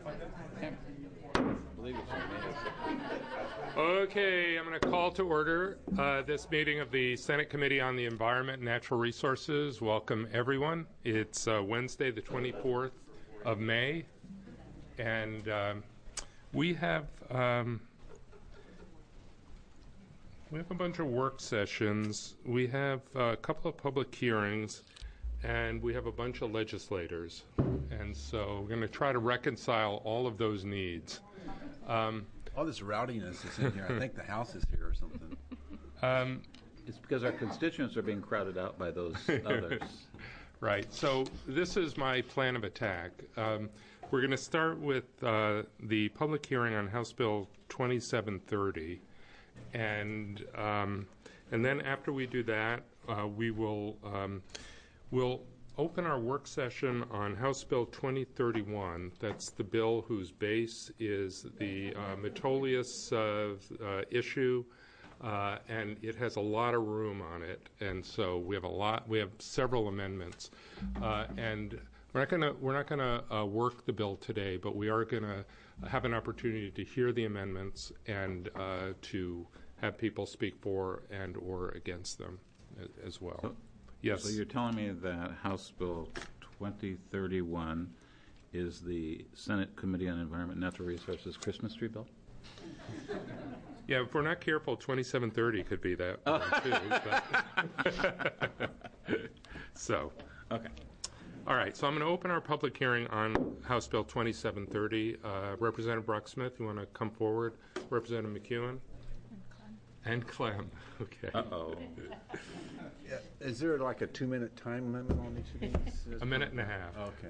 Okay, I'm going to call to order this meeting of the Senate Committee on the Environment and Natural Resources. Welcome, everyone. It's Wednesday, the 24th of May, and we have a bunch of work sessions. We have a couple of public hearings, and we have a bunch of legislators. And so we're going to try to reconcile all of those needs. All this rowdiness is in here. I think the House is here or something. It's because our constituents are being crowded out by those others. Right. So this is my plan of attack. We're going to start with the public hearing on House Bill 2730. And then after we do that, we'll open our work session on House Bill 2031. That's the bill whose base is the Metolius issue, and it has a lot of room on it. And so we have several amendments, and we're not gonna work the bill today, but we are gonna have an opportunity to hear the amendments and to have people speak for and or against them as well. Yes. So you're telling me that House Bill 2031 is the Senate Committee on Environment and Natural Resources Christmas tree bill? Yeah, if we're not careful, 2730 could be that one too. So. Okay. All right, so I'm going to open our public hearing on House Bill 2730. Representative Brock-Smith, you want to come forward? Representative McEwen? And Clem. Okay. Uh-oh. Yeah. Is there like a 2-minute time limit on each of these? A minute and a half. Okay.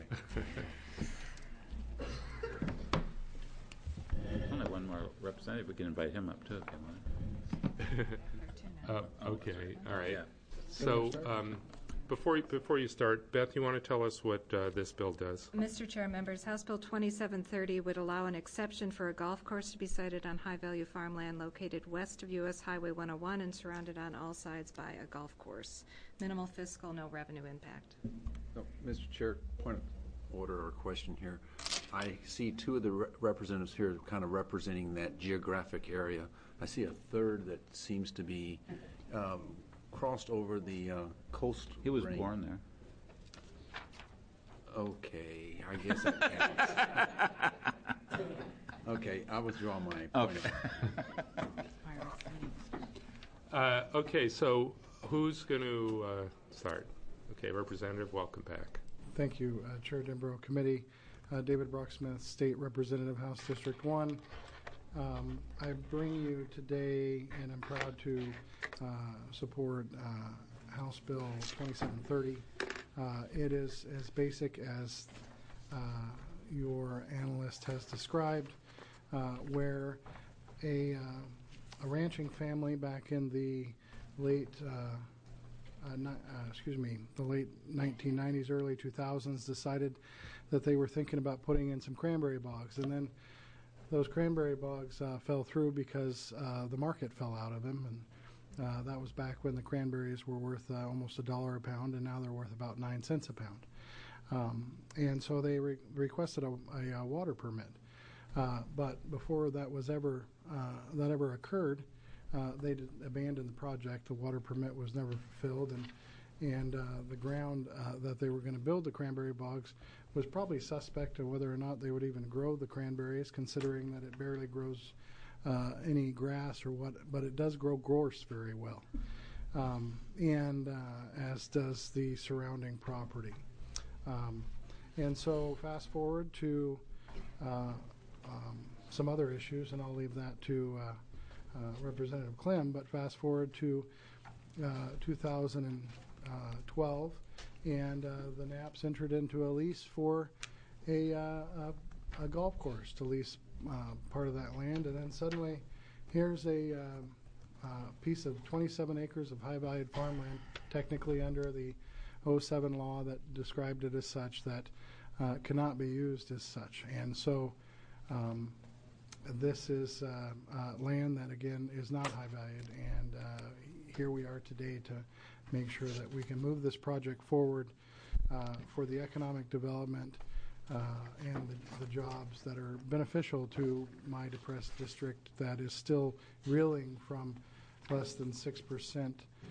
Only one more representative. We can invite him up too if you want. Okay. All right. Yeah. So before you start, Beth, you want to tell us what this bill does? Mr. Chair, members, House Bill 2730 would allow an exception for a golf course to be sited on high-value farmland located west of U.S. Highway 101 and surrounded on all sides by a golf course. Minimal fiscal, no revenue impact. Oh, Mr. Chair, point of order or question here. I see two of the representatives here kind of representing that geographic area. I see a third that seems to be crossed over the coast. He was range. born there. Okay, I guess that counts. Okay, I withdraw my point. Okay, so who's going to start? Okay, Representative, welcome back. Thank you, Chair Denbrough, Committee. David Brock-Smith, State Representative, House District 1. I bring you today, and I'm proud to support House Bill 2730. It is as basic as your analyst has described, where a ranching family back in the late the late 1990s, early 2000s decided that they were thinking about putting in some cranberry bogs, and then those cranberry bogs fell through because the market fell out of them, and that was back when the cranberries were worth almost $1 a pound, and now they're worth about 9 cents a pound. And so they requested a water permit, but before that was ever occurred, they abandoned the project. The water permit was never fulfilled, and the ground that they were going to build the cranberry bogs was probably suspect of whether or not they would even grow the cranberries, considering that it barely grows any grass or what, but it does grow gorse very well, and as does the surrounding property. And so fast forward to some other issues, and I'll leave that to Representative Clem, but fast forward to 2012, and the Knapps entered into a lease for a golf course to lease part of that land, and then suddenly here's a piece of 27 acres of high-valued farmland, technically under the 07 law that described it as such, that cannot be used as such. And so this is land that, again, is not high-valued, and here we are today to make sure that we can move this project forward for the economic development and the jobs that are beneficial to my depressed district that is still reeling from less than 6%,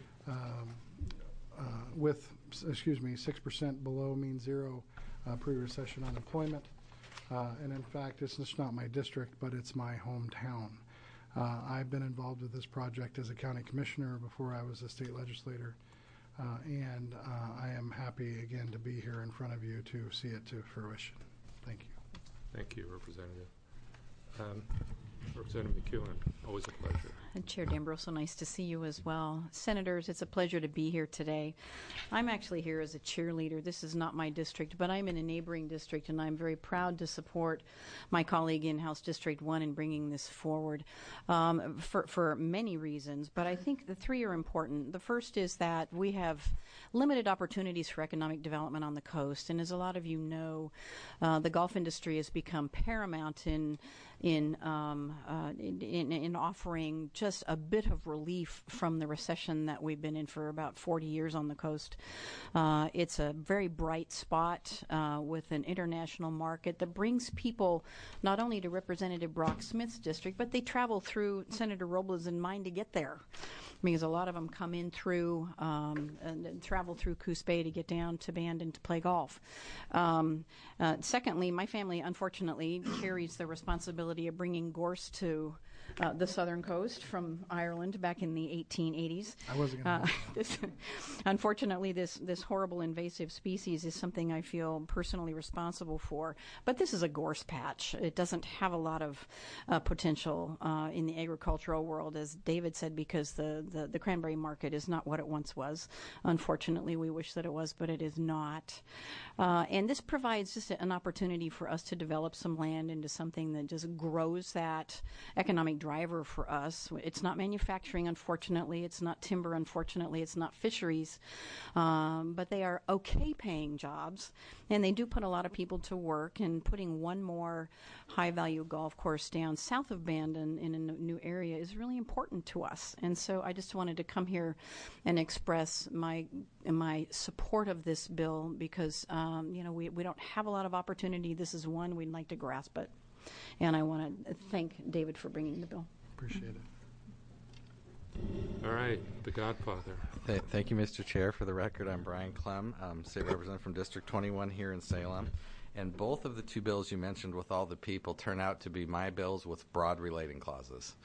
with 6% below mean zero pre-recession unemployment. And in fact, it's just not my district, but it's my hometown. I've been involved with this project as a county commissioner before I was a state legislator, and I am happy again to be here in front of you to see it to fruition. Thank you. Thank you, Representative. Representative McEwen, always a pleasure. And Chair D'Ambroso, nice to see you as well. Senators, it's a pleasure to be here today. I'm actually here as a cheerleader. This is not my district, but I'm in a neighboring district, and I'm very proud to support my colleague in House District 1 in bringing this forward for many reasons, but I think the three are important. The first is that we have limited opportunities for economic development on the coast, and as a lot of you know, the golf industry has become paramount in offering just a bit of relief from the recession that we've been in for about 40 years on the coast. It's a very bright spot with an international market that brings people not only to Representative Brock Smith's district, but they travel through Senator Robles and mine to get there, because a lot of them come in through and travel through Coos Bay to get down to Bandon to play golf. Secondly, my family unfortunately carries the responsibility of bringing gorse to the southern coast from Ireland back in the 1880s. I wasn't going to. Unfortunately, this horrible invasive species is something I feel personally responsible for. But this is a gorse patch. It doesn't have a lot of potential in the agricultural world, as David said, because the cranberry market is not what it once was. Unfortunately, we wish that it was, but it is not. And this provides just an opportunity for us to develop some land into something that just grows that economic driver for us. It's not manufacturing, unfortunately. It's not timber, unfortunately. It's not fisheries. But they are okay paying jobs, and they do put a lot of people to work, and putting one more high-value golf course down south of Bandon in a new area is really important to us. And so I just wanted to come here and express my support of this bill because, we don't have a lot of opportunity. This is one we'd like to grasp it. And I want to thank David for bringing the bill. Appreciate it. All right, the Godfather. Thank you, Mr. Chair. For the record, I'm Brian Clem, State Representative from District 21 here in Salem. And both of the two bills you mentioned with all the people turn out to be my bills with broad relating clauses.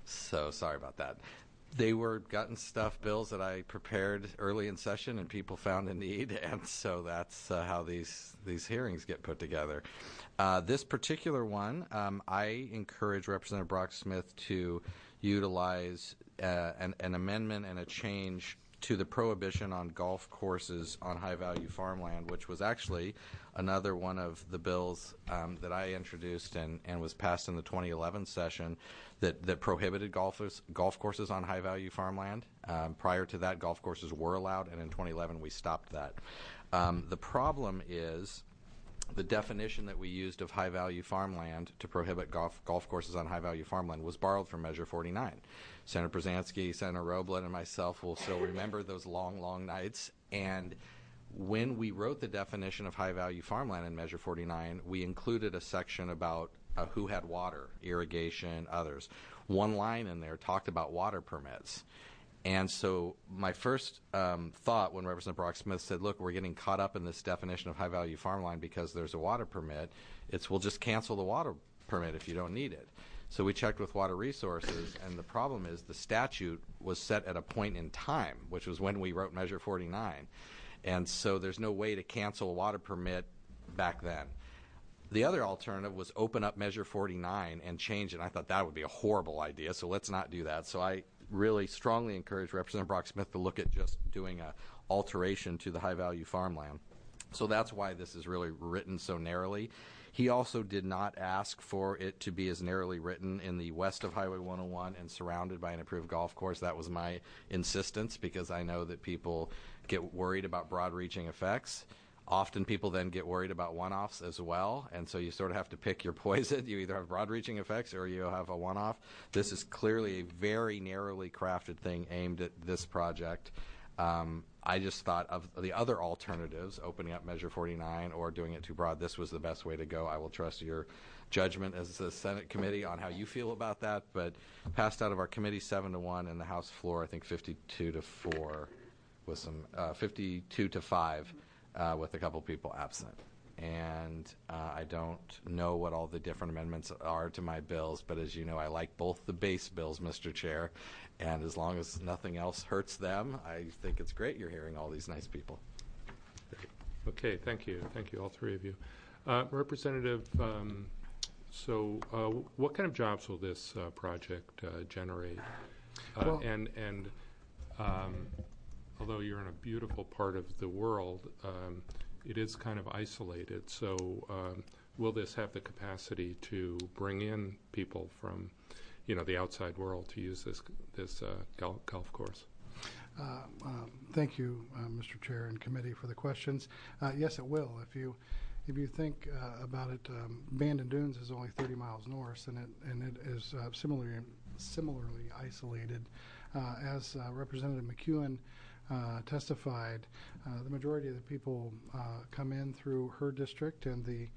So sorry about that. They were gut and stuff bills that I prepared early in session and people found a need, and so that's how these hearings get put together. This particular one, I encourage Representative Brock Smith to utilize an amendment and a change to the prohibition on golf courses on high-value farmland, which was actually another one of the bills that I introduced and was passed in the 2011 session that prohibited golf courses on high-value farmland. Prior to that, golf courses were allowed, and in 2011 we stopped that. The problem is the definition that we used of high-value farmland to prohibit golf courses on high-value farmland was borrowed from Measure 49. Senator Brzezinski, Senator Roblen, and myself will still remember those long, long nights. And when we wrote the definition of high-value farmland in Measure 49, we included a section about who had water, irrigation, others. One line in there talked about water permits. And so my first thought when Representative Brock Smith said, look, we're getting caught up in this definition of high-value farmland because there's a water permit, we'll just cancel the water permit if you don't need it. So we checked with Water Resources, and the problem is the statute was set at a point in time, which was when we wrote Measure 49. And so there's no way to cancel a water permit back then. The other alternative was open up Measure 49 and change it. And I thought that would be a horrible idea, so let's not do that. So I really strongly encourage Representative Brock Smith to look at just doing an alteration to the high-value farmland. So that's why this is really written so narrowly. He also did not ask for it to be as narrowly written in the west of Highway 101 and surrounded by an approved golf course. That was my insistence because I know that people get worried about broad-reaching effects. Often people then get worried about one-offs as well, and so you sort of have to pick your poison. You either have broad-reaching effects or you have a one-off. This is clearly a very narrowly crafted thing aimed at this project. I just thought of the other alternatives, opening up Measure 49 or doing it too broad. This was the best way to go. I will trust your judgment as the Senate committee on how you feel about that, but passed out of our committee 7-1 and the House floor, I think 52-4 with some 52-5 with a couple people absent. And I don't know what all the different amendments are to my bills, but as you know, I like both the base bills, Mr. Chair, and as long as nothing else hurts them, I think it's great you're hearing all these nice people. Okay, thank you. Thank you, all three of you. Representative, what kind of jobs will this project generate? Well- And although you're in a beautiful part of the world, it is kind of isolated. So will this have the capacity to bring in people from, the outside world to use this golf course? Thank you, Mr. Chair and committee, for the questions. Yes, it will. If you think about it, Bandon Dunes is only 30 miles north, and it is similarly isolated. As Representative McEwen testified, the majority of the people come in through her district and the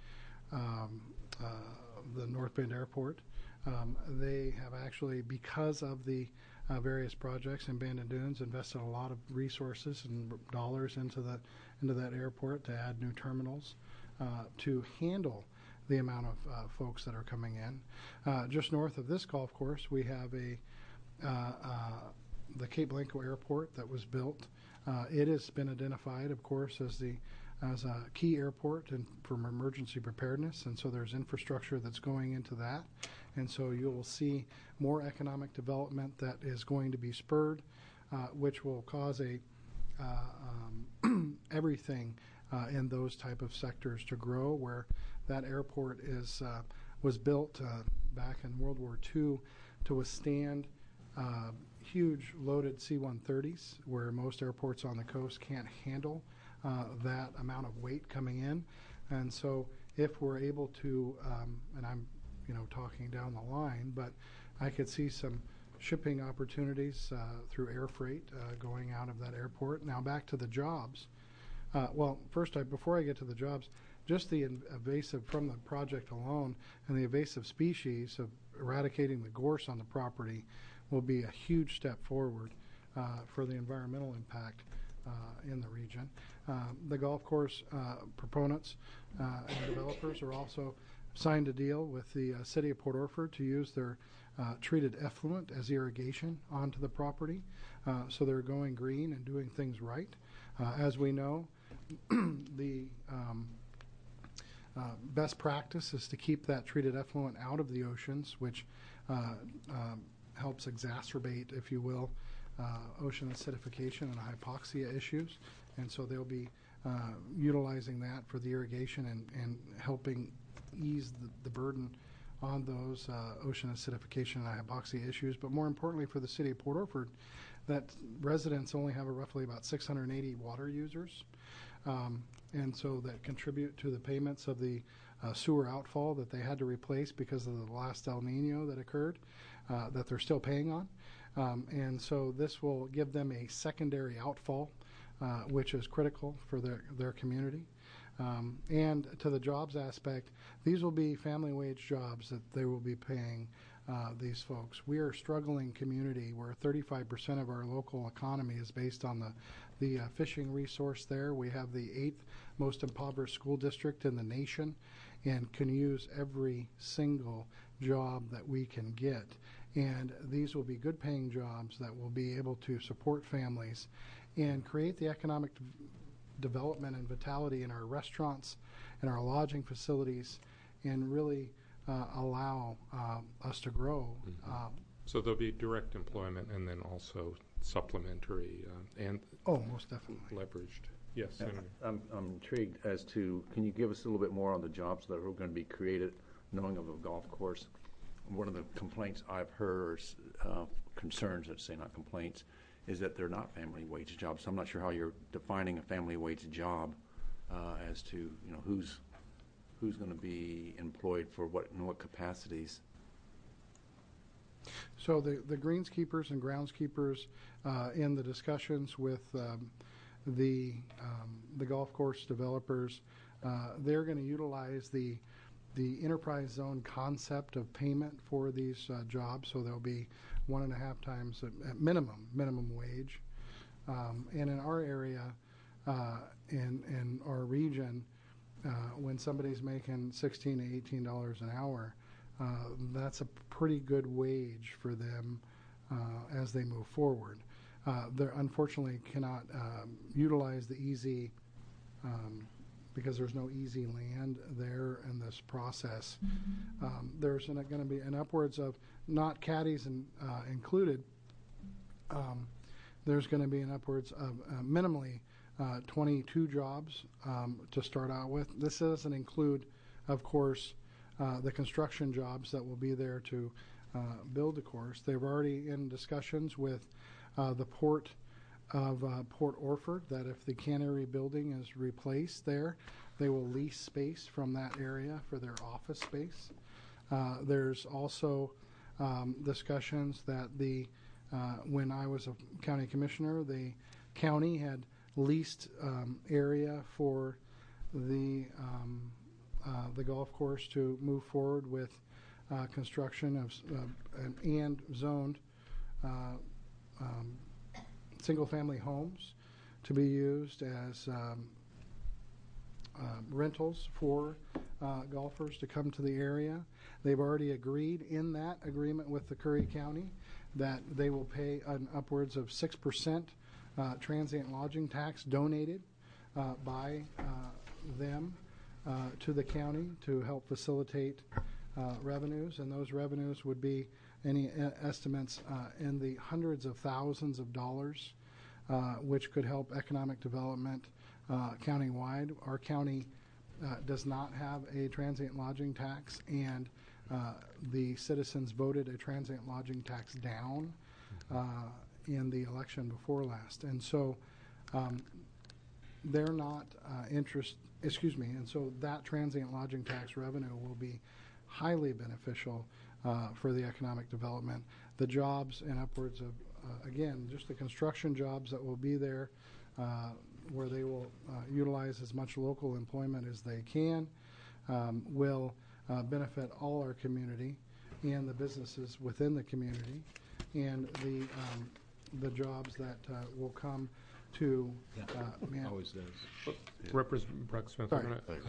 North Bend Airport. They have actually, because of the various projects in Bandon Dunes, invested a lot of resources and dollars into that airport to add new terminals to handle the amount of folks that are coming in. Just north of this golf course, we have the Cape Blanco Airport that was built. It has been identified, of course, as a key airport for emergency preparedness, and so there's infrastructure that's going into that. And so you'll see more economic development that is going to be spurred, which will cause everything in those type of sectors to grow, where that airport was built back in World War II to withstand huge loaded C-130s, where most airports on the coast can't handle that amount of weight coming in. And so if we're able to, and I'm talking down the line, but I could see some shipping opportunities through air freight going out of that airport. Now back to the jobs. First, before I get to the jobs, just the invasive from the project alone and the invasive species of eradicating the gorse on the property will be a huge step forward for the environmental impact in the region. The golf course proponents and developers are also signed a deal with the city of Port Orford to use their treated effluent as irrigation onto the property. So they're going green and doing things right. As we know, the best practice is to keep that treated effluent out of the oceans, which helps exacerbate, if you will, ocean acidification and hypoxia issues. And so they'll be utilizing that for the irrigation and helping ease the burden on those ocean acidification and hypoxia issues. But more importantly for the city of Port Orford, that residents only have roughly about 680 water users. And so that contribute to the payments of the sewer outfall that they had to replace because of the last El Nino that occurred, that they're still paying on. And so this will give them a secondary outfall, which is critical for their community. And to the jobs aspect, these will be family wage jobs that they will be paying these folks. We are a struggling community where 35% of our local economy is based on the fishing resource there. We have the 8th most impoverished school district in the nation and can use every single job that we can get. And these will be good paying jobs that will be able to support families and create the economic development and vitality in our restaurants and our lodging facilities and really allow us to grow. So there'll be direct employment and then also supplementary and most definitely leveraged. Yes, Senator. I'm intrigued as to, can you give us a little bit more on the jobs that are going to be created, knowing of a golf course? One of the complaints I've heard, or concerns, let's say not complaints, is that they're not family wage jobs. So I'm not sure how you're defining a family wage job as to who's going to be employed for what in what capacities. So the greenskeepers and groundskeepers in the discussions with the golf course developers, they're going to utilize the enterprise zone concept of payment for these jobs, so there'll be 1.5 times at minimum wage. And in our area, in our region, when somebody's making $16 to $18 an hour, that's a pretty good wage for them as they move forward. They unfortunately cannot utilize the easy, because there's no easy land there in this process. There's going to be an upwards of, not caddies included, there's going to be an upwards of minimally 22 jobs to start out with. This doesn't include, of course, the construction jobs that will be there to build the course. They're already in discussions with the port of Port Orford, that if the cannery building is replaced there, they will lease space from that area for their office space. There's also discussions that when I was a county commissioner, the county had leased area for the golf course to move forward with construction of and zoned single-family homes to be used as rentals for golfers to come to the area. They've already agreed in that agreement with the Curry County that they will pay an upwards of 6% transient lodging tax donated by them to the county to help facilitate revenues, and those revenues would be any estimates in the hundreds of thousands of dollars, which could help economic development countywide. Our county does not have a transient lodging tax, and the citizens voted a transient lodging tax down in the election before last. And so they're not and so that transient lodging tax revenue will be highly beneficial for the economic development. The jobs and upwards of, again, just the construction jobs that will be there, where they will utilize as much local employment as they can, will benefit all our community and the businesses within the community, and the jobs that will come to Always does. Representative Brucksmith, Sorry.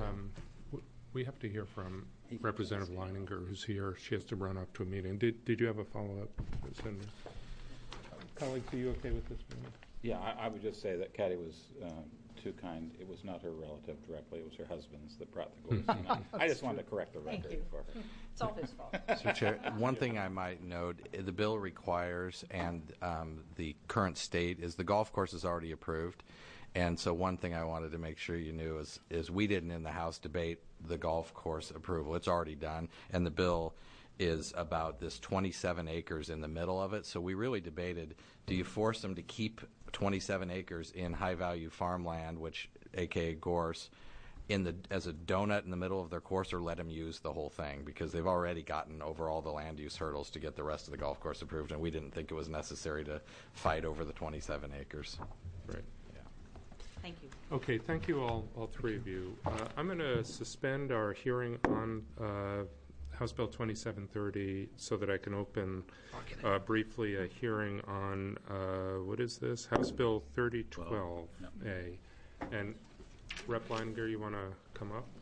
we have to hear from Representative Leininger, who's here. She has to run up to a meeting. Did you have a follow-up, Senator? Colleagues, are you okay with this? Yeah, I would just say that Caddy was too kind. It was not her relative directly. It was her husband's that brought the goals. I just wanted to correct the record. Thank you. For her. It's all his fault. So, Chair, one thing I might note, the bill requires, and the current state is the golf course is already approved. And so one thing I wanted to make sure you knew is we didn't in the House debate the golf course approval. It's already done. And the bill is about this 27 acres in the middle of it. So we really debated, do you force them to keep 27 acres in high-value farmland, which, a.k.a. gorse, as a donut in the middle of their course, or let them use the whole thing? Because they've already gotten over all the land use hurdles to get the rest of the golf course approved, and we didn't think it was necessary to fight over the 27 acres. Right. Thank you. Okay, thank you all three of you. I'm going to suspend our hearing on House Bill 2730 so that I can open briefly a hearing on, what is this? House Bill 3012A. And Rep. Leininger, you want to come up?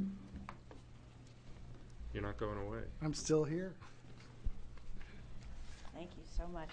You're not going away. I'm still here. Thank you so much.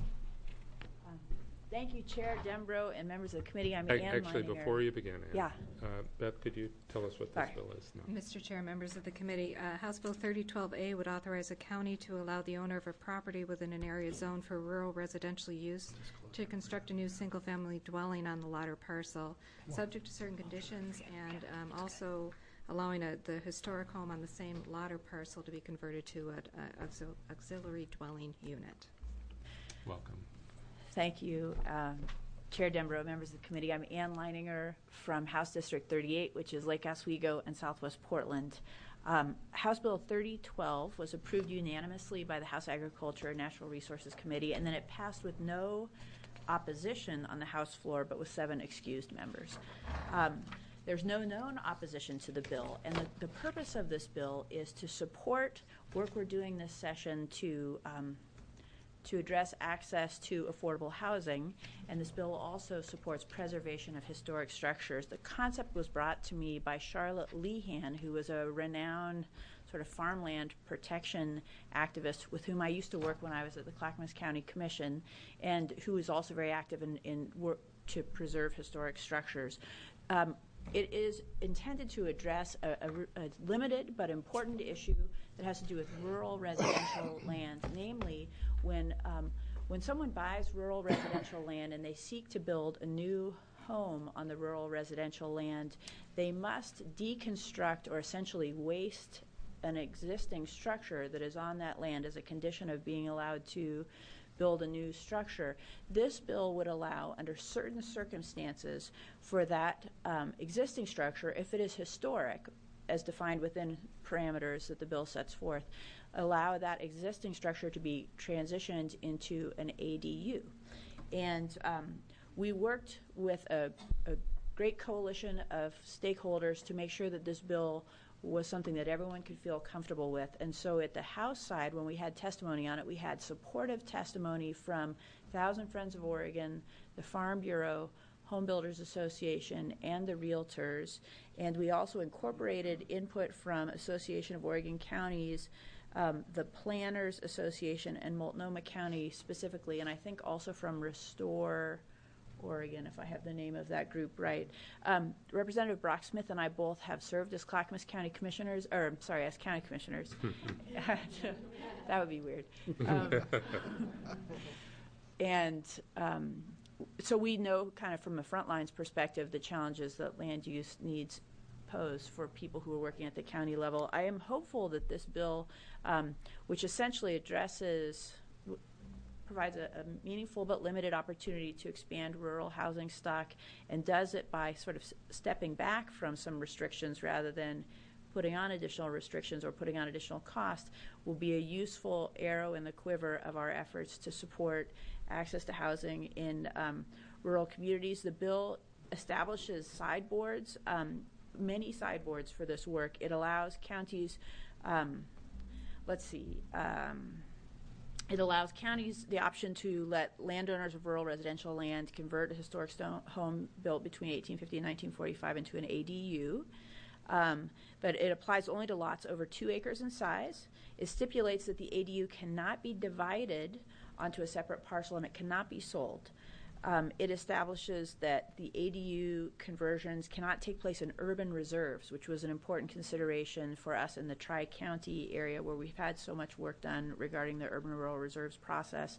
Thank you, Chair Dembro and members of the committee. I'm Ann Actually, Leininger. before you begin, Ann, Yeah. Beth, could you tell us what this bill is? No. Mr. Chair, members of the committee, House Bill 3012A would authorize a county to allow the owner of a property within an area zoned for rural residential use to construct a new single-family dwelling on the latter parcel, subject to certain conditions, and also allowing the historic home on the same latter parcel to be converted to an auxiliary dwelling unit. Welcome. Thank you, Chair Dembro, members of the committee. I'm Ann Leininger from House District 38, which is Lake Oswego and Southwest Portland. House Bill 3012 was approved unanimously by the House Agriculture and Natural Resources Committee, and then it passed with no opposition on the House floor, but with 7 excused members. There's no known opposition to the bill, and the purpose of this bill is to support work we're doing this session to address access to affordable housing, and this bill also supports preservation of historic structures. The concept was brought to me by Charlotte Lehan, who was a renowned sort of farmland protection activist with whom I used to work when I was at the Clackamas County Commission, and who is also very active in work to preserve historic structures. It is intended to address a limited but important issue that has to do with rural residential land, namely when someone buys rural residential land and they seek to build a new home on the rural residential land, they must deconstruct or essentially waste an existing structure that is on that land as a condition of being allowed to build a new structure. This bill would allow, under certain circumstances, for that existing structure, if it is historic, as defined within parameters that the bill sets forth, allow that existing structure to be transitioned into an ADU. And we worked with a great coalition of stakeholders to make sure that this bill was something that everyone could feel comfortable with. And so at the House side, when we had testimony on it, we had supportive testimony from Thousand Friends of Oregon, the Farm Bureau, Home Builders Association, and the Realtors. And we also incorporated input from Association of Oregon Counties, the Planners Association, and Multnomah County specifically, and I think also from Restore Oregon, if I have the name of that group right. Representative Brock Smith and I both have served as Clackamas County Commissioners, or I'm sorry, as County Commissioners. That would be weird. So we know kind of from a front lines perspective the challenges that land use needs pose for people who are working at the county level. I am hopeful that this bill, which essentially provides a meaningful but limited opportunity to expand rural housing stock, and does it by sort of stepping back from some restrictions rather than putting on additional restrictions or putting on additional cost, will be a useful arrow in the quiver of our efforts to support access to housing in rural communities. The bill establishes sideboards, many sideboards for this work. It allows counties, it allows counties the option to let landowners of rural residential land convert a historic stone home built between 1850 and 1945 into an ADU. But it applies only to lots over 2 acres in size. It stipulates that the ADU cannot be divided onto a separate parcel and it cannot be sold. It establishes that the ADU conversions cannot take place in urban reserves, which was an important consideration for us in the Tri-County area where we've had so much work done regarding the urban rural reserves process.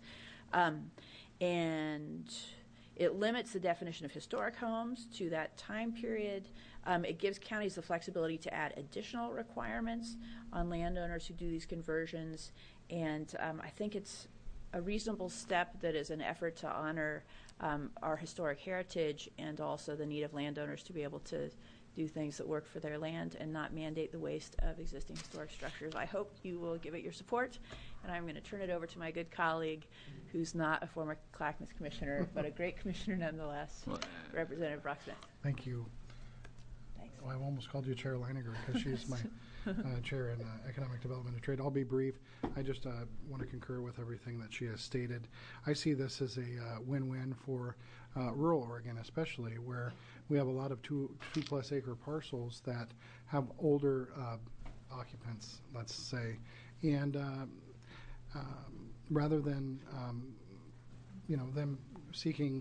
And it limits the definition of historic homes to that time period. It gives counties the flexibility to add additional requirements on landowners who do these conversions. And I think it's a reasonable step that is an effort to honor our historic heritage and also the need of landowners to be able to do things that work for their land and not mandate the waste of existing historic structures. I hope you will give it your support, and I'm going to turn it over to my good colleague, who's not a former Clackamas commissioner, but a great commissioner nonetheless, Representative Brock Smith. Thank you. Thanks. Well, I've almost called you Chair Leininger because she's my chair in Economic Development and Trade. I'll be brief. I just want to concur with everything that she has stated. I see this as a win-win for rural Oregon, especially where we have a lot of two-plus acre parcels that have older occupants, let's say, and rather than them seeking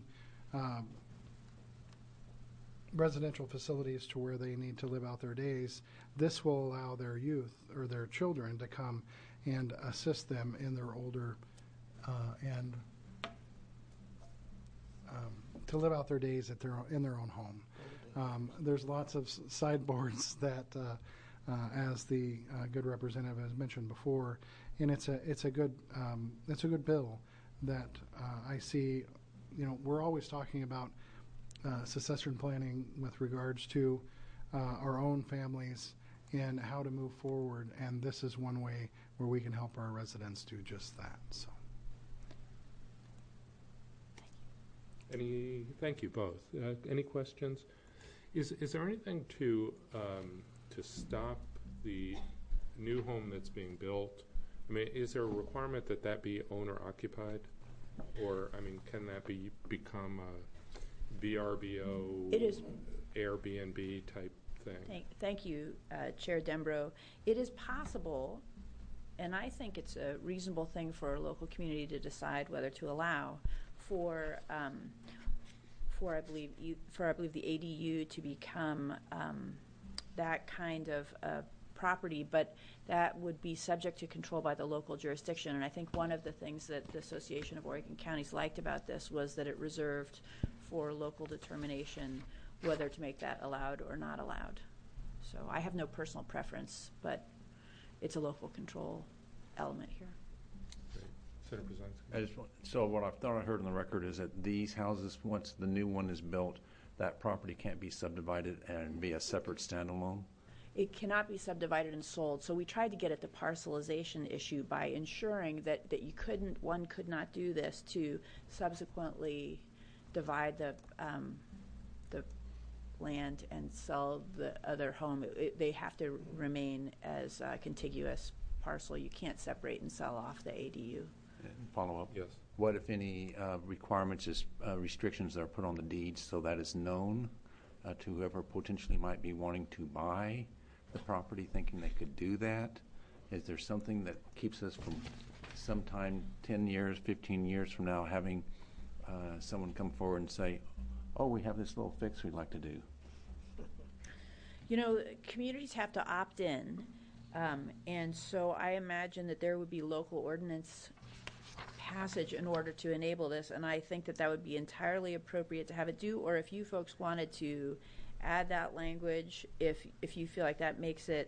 residential facilities to where they need to live out their days, this will allow their youth or their children to come and assist them in their older and to live out their days in their own home. There's lots of sideboards that, as the good representative has mentioned before, and it's a good bill that I see. We're always talking about succession planning with regards to our own families and how to move forward, and this is one way where we can help our residents do just that. So, Thank you both. Any questions? Is there anything to stop the new home that's being built? I mean, is there a requirement that that be owner occupied? Or, I mean, can that become a VRBO, It is. Airbnb type thing? Thank you, Chair Dembro. It is possible, and I think it's a reasonable thing for a local community to decide whether to allow for I believe the ADU to become that kind of property, but that would be subject to control by the local jurisdiction. And I think one of the things that the Association of Oregon Counties liked about this was that it reserved for local determination whether to make that allowed or not allowed. So I have no personal preference, but it's a local control element here. Great. Senator Brzezinski. So what I thought I heard on the record is that these houses, once the new one is built, that property can't be subdivided and be a separate standalone? It cannot be subdivided and sold. So we tried to get at the parcelization issue by ensuring that one could not do this to subsequently divide the land and sell the other home. They have to remain as a contiguous parcel. You can't separate and sell off the ADU. Follow up? Yes. What, if any, requirements, restrictions that are put on the deeds so that is known to whoever potentially might be wanting to buy the property, thinking they could do that? Is there something that keeps us from sometime 10 years, 15 years from now having someone come forward and say, oh, we have this little fix we'd like to do? You know, communities have to opt in, and so I imagine that there would be local ordinance passage in order to enable this, and I think that would be entirely appropriate to have it do, or if you folks wanted to add that language, if you feel like that makes it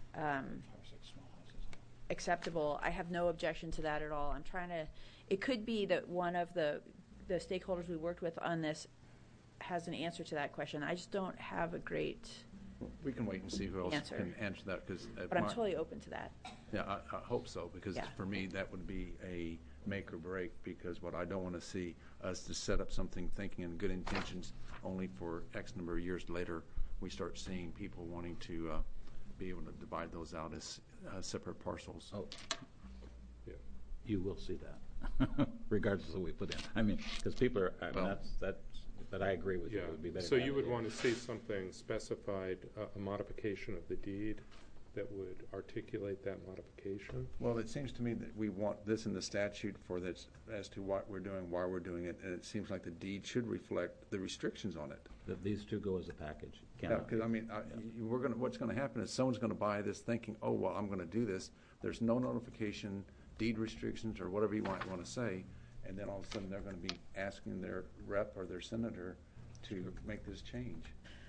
acceptable, I have no objection to that at all. I'm trying to, it could be that one of the stakeholders we worked with on this has an answer to that question. I just don't have a great We can wait and see who else answer. can answer that. But I'm totally open to that. Yeah, I hope so, because Yeah. for me, that would be a make or break, because what I don't want to see us to set up something thinking in good intentions, only for X number of years later, we start seeing people wanting to be able to divide those out as separate parcels. Oh, Yeah. you will see that, regardless of what we put in. I mean, because people are, Well- but I agree with you. Yeah. It would be better. So to you have would it. want to see something specified, a modification of the deed that would articulate that modification? Well, it seems to me that we want this in the statute for this, as to what we're doing, why we're doing it, and it seems like the deed should reflect the restrictions on it. That these two go as a package. Yeah, Cannot because I mean, what's going to happen is someone's going to buy this thinking, oh, well, I'm going to do this. There's no notification, deed restrictions, or whatever you might want to say, and then all of a sudden they're going to be asking their rep or their senator to make this change.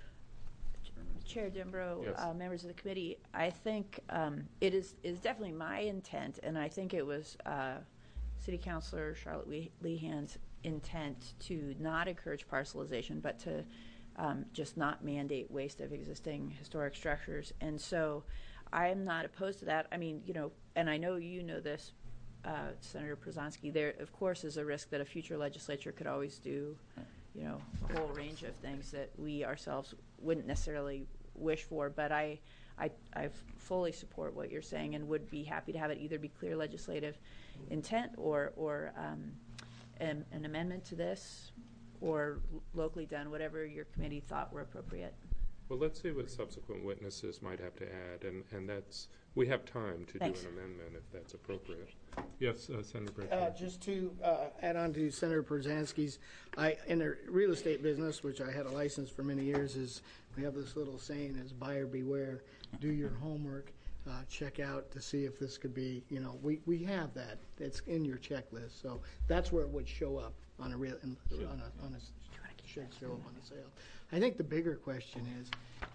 Chair Dembro, Yes. members of the committee, I think it is definitely my intent, and I think it was City Councilor Charlotte Lehand's intent to not encourage parcelization, but to just not mandate waste of existing historic structures. And so I am not opposed to that. I mean, you know, and I know you know this, Senator Przanski, there, of course, is a risk that a future legislature could always do, you know, a whole range of things that we ourselves wouldn't necessarily wish for. But I fully support what you're saying and would be happy to have it either be clear legislative intent or an amendment to this, or locally done, whatever your committee thought were appropriate. Well, let's see what subsequent witnesses might have to add, and that's, we have time to Thanks. do an amendment if that's appropriate. Yes, Senator Bridger. Just to add on to Senator Przanski's, in the real estate business, which I had a license for many years, is we have this little saying is buyer beware. Do your homework. Check out to see if this could be, you know, we have that. It's in your checklist. So that's where it would show up on a real, on a should show up on a sale. I think the bigger question is,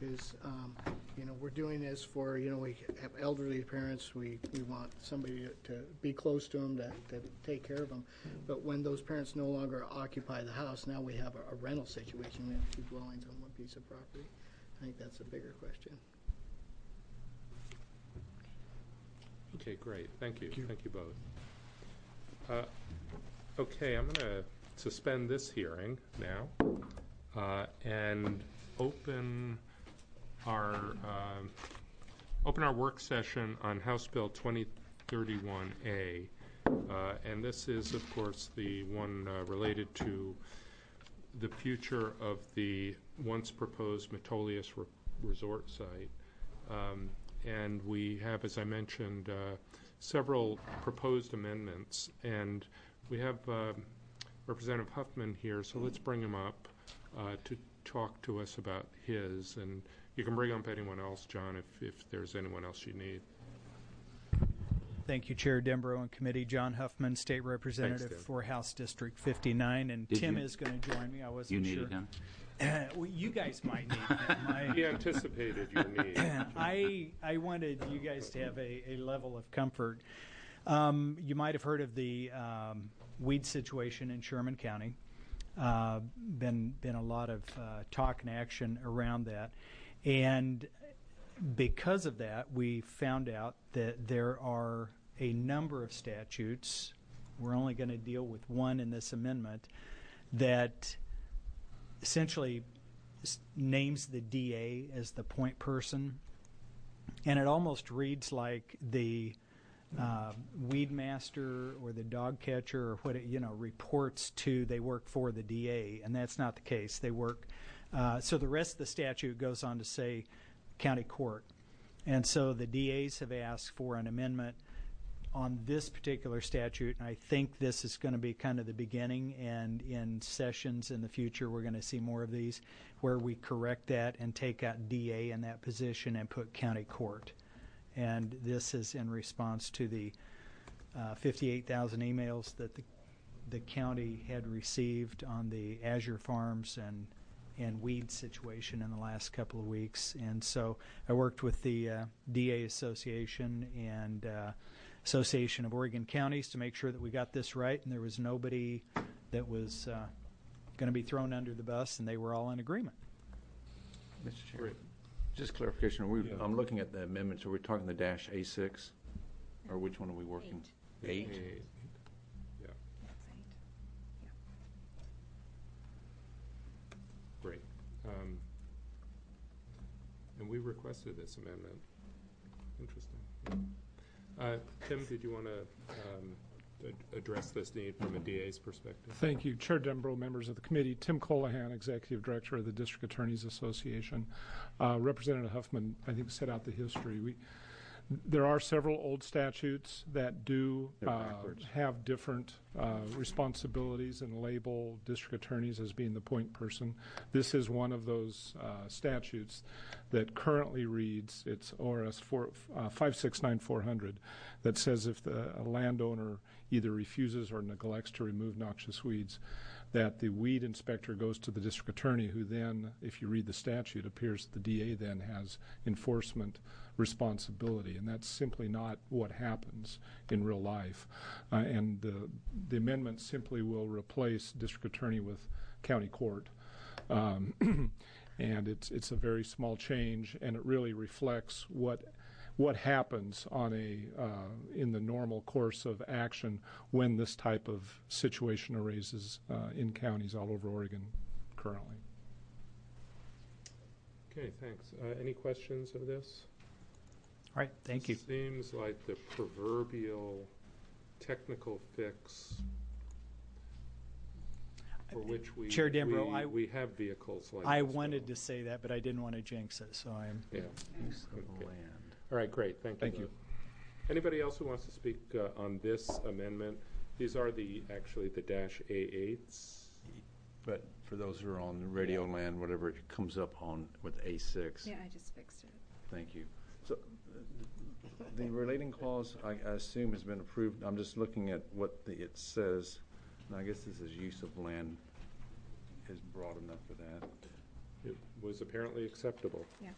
you know, we're doing this for, you know, we have elderly parents. We want somebody to be close to them, to take care of them. But when those parents no longer occupy the house, now we have a rental situation. We have two dwellings on one piece of property. I think that's a bigger question. Okay, great. Thank you. Thank you both. Okay, I'm going to suspend this hearing now and open our work session on House Bill 2031A. And this is, of course, the one related to the future of the once proposed Metolius Resort site. And we have, as I mentioned, several proposed amendments. And we have Representative Huffman here, so let's bring him up to talk to us about his. And you can bring up anyone else, John, if there's anyone else you need. Thank you, Chair Dembro and Committee. John Huffman, State Representative for House District 59. And Tim is going to join me. I wasn't sure. You needed him? Well, you guys might need him. He anticipated your need. I wanted you guys to have a level of comfort. You might have heard of the weed situation in Sherman County. Been a lot of talk and action around that. And because of that, we found out that there are a number of statutes, we're only going to deal with one in this amendment, that essentially names the DA as the point person. And it almost reads like the weed master or the dog catcher or what it, reports to, they work for the DA, and that's not the case. They work, so the rest of the statute goes on to say county court. And so the DAs have asked for an amendment on this particular statute, and I think this is going to be kind of the beginning, and in sessions in the future we're going to see more of these where we correct that and take out DA in that position and put county court. And this is in response to the 58,000 emails that the county had received on the Azure Farms and weed situation in the last couple of weeks. And so I worked with the DA Association and Association of Oregon Counties to make sure that we got this right, and there was nobody that was going to be thrown under the bus, and they were all in agreement. Mr. Chair, just clarification. I'm looking at the amendments. Are we talking the dash A6? Or which one are we working? 8? Yeah. Great. And we requested this amendment. Interesting. Tim, did you want to address this need from a DA's perspective? Thank you. Chair Dembro, members of the committee. Tim Colahan, Executive Director of the District Attorneys Association. Representative Huffman, I think, set out the history. There are several old statutes that do have different responsibilities and label district attorneys as being the point person. This is one of those statutes that currently reads, it's ORS 569400, that says if a landowner either refuses or neglects to remove noxious weeds, that the weed inspector goes to the district attorney, who then, if you read the statute, appears the DA then has enforcement responsibility, and that's simply not what happens in real life. And the amendment simply will replace district attorney with county court. And it's a very small change, and it really reflects what happens on in the normal course of action when this type of situation arises in counties all over Oregon currently. Okay, thanks. Any questions of this? All right, thank you. It seems like the proverbial technical fix for which Chair Dembro, we have vehicles like I this. wanted to say that, but I didn't want to jinx it, so I'm... Yeah. Use of Okay. land. All right, great. Thank you. Thank you. Anybody else who wants to speak on this amendment? These are actually the dash A8s. But for those who are on radio land, whatever it comes up on with A6. Yeah, I just fixed it. Thank you. So the relating clause, I assume, has been approved. I'm just looking at what it says. And I guess this is use of land is broad enough for that. It was apparently acceptable. Yeah.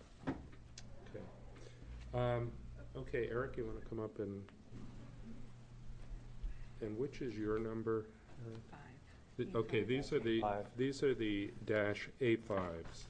Okay. Okay, Eric, you want to come up and which is your number? 5. Okay, these are the dash A5s.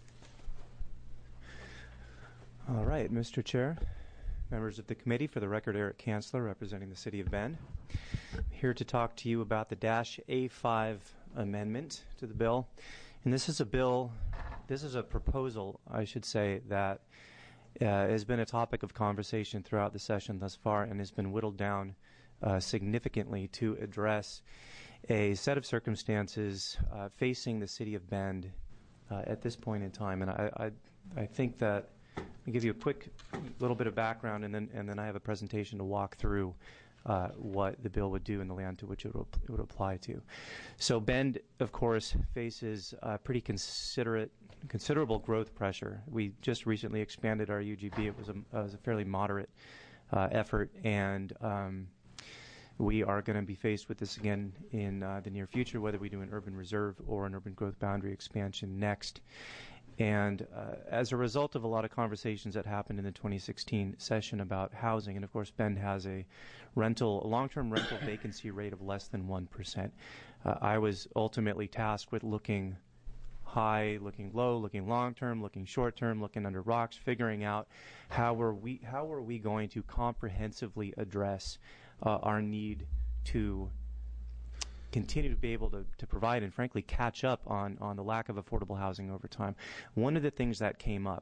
All right, Mr. Chair, members of the committee, for the record, Eric Kanzler, representing the City of Bend. I'm here to talk to you about the dash A5 amendment to the bill. And this is a proposal, I should say, that has been a topic of conversation throughout the session thus far and has been whittled down significantly to address a set of circumstances facing the city of Bend at this point in time. And I think that I'll give you a quick little bit of background, and then I have a presentation to walk through what the bill would do in the land to which it would apply to. So Bend, of course, faces pretty considerable growth pressure. We just recently expanded our UGB. It was a fairly moderate effort, and we are going to be faced with this again in the near future, whether we do an urban reserve or an urban growth boundary expansion next. And as a result of a lot of conversations that happened in the 2016 session about housing, and of course Bend has a long-term rental vacancy rate of less than 1%. I was ultimately tasked with looking high, looking low, looking long-term, looking short-term, looking under rocks, figuring out how are we going to comprehensively address our need to continue to be able to provide and frankly catch up on the lack of affordable housing over time. One of the things that came up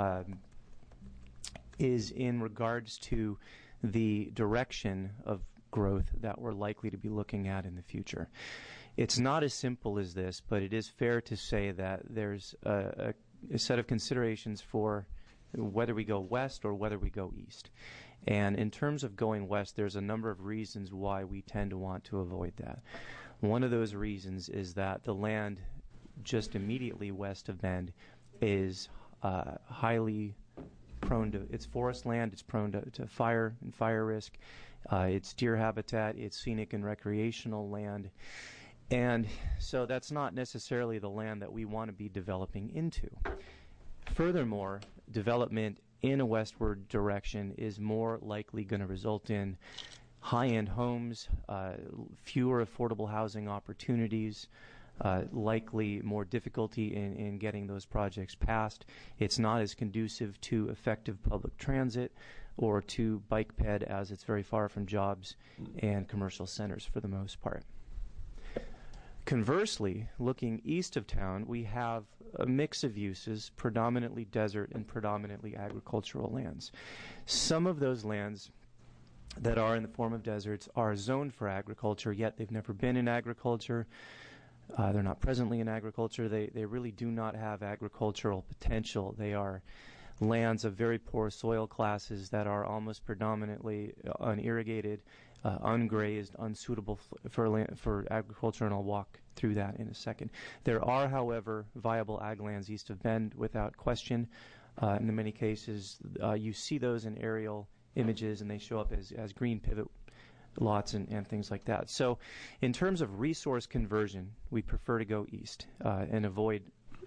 is in regards to the direction of growth that we're likely to be looking at in the future. It's not as simple as this, but it is fair to say that there's a set of considerations for whether we go west or whether we go east. And in terms of going west, there's a number of reasons why we tend to want to avoid that. One of those reasons is that the land just immediately west of Bend is highly prone to, it's forest land, it's prone to fire and fire risk, it's deer habitat, it's scenic and recreational land. And so that's not necessarily the land that we want to be developing into. Furthermore, development in a westward direction is more likely going to result in high-end homes, fewer affordable housing opportunities, likely more difficulty in getting those projects passed. It's not as conducive to effective public transit or to bike ped, as it's very far from jobs and commercial centers for the most part. Conversely, looking east of town, we have a mix of uses, predominantly desert and predominantly agricultural lands. Some of those lands that are in the form of deserts are zoned for agriculture, yet they've never been in agriculture. They're not presently in agriculture. They really do not have agricultural potential. They are lands of very poor soil classes that are almost predominantly unirrigated, ungrazed, unsuitable for agriculture, and I'll walk through that in a second. There are, however, viable ag lands east of Bend without question. In many cases, you see those in aerial images, and they show up as green pivot lots and things like that. So in terms of resource conversion, we prefer to go east and avoid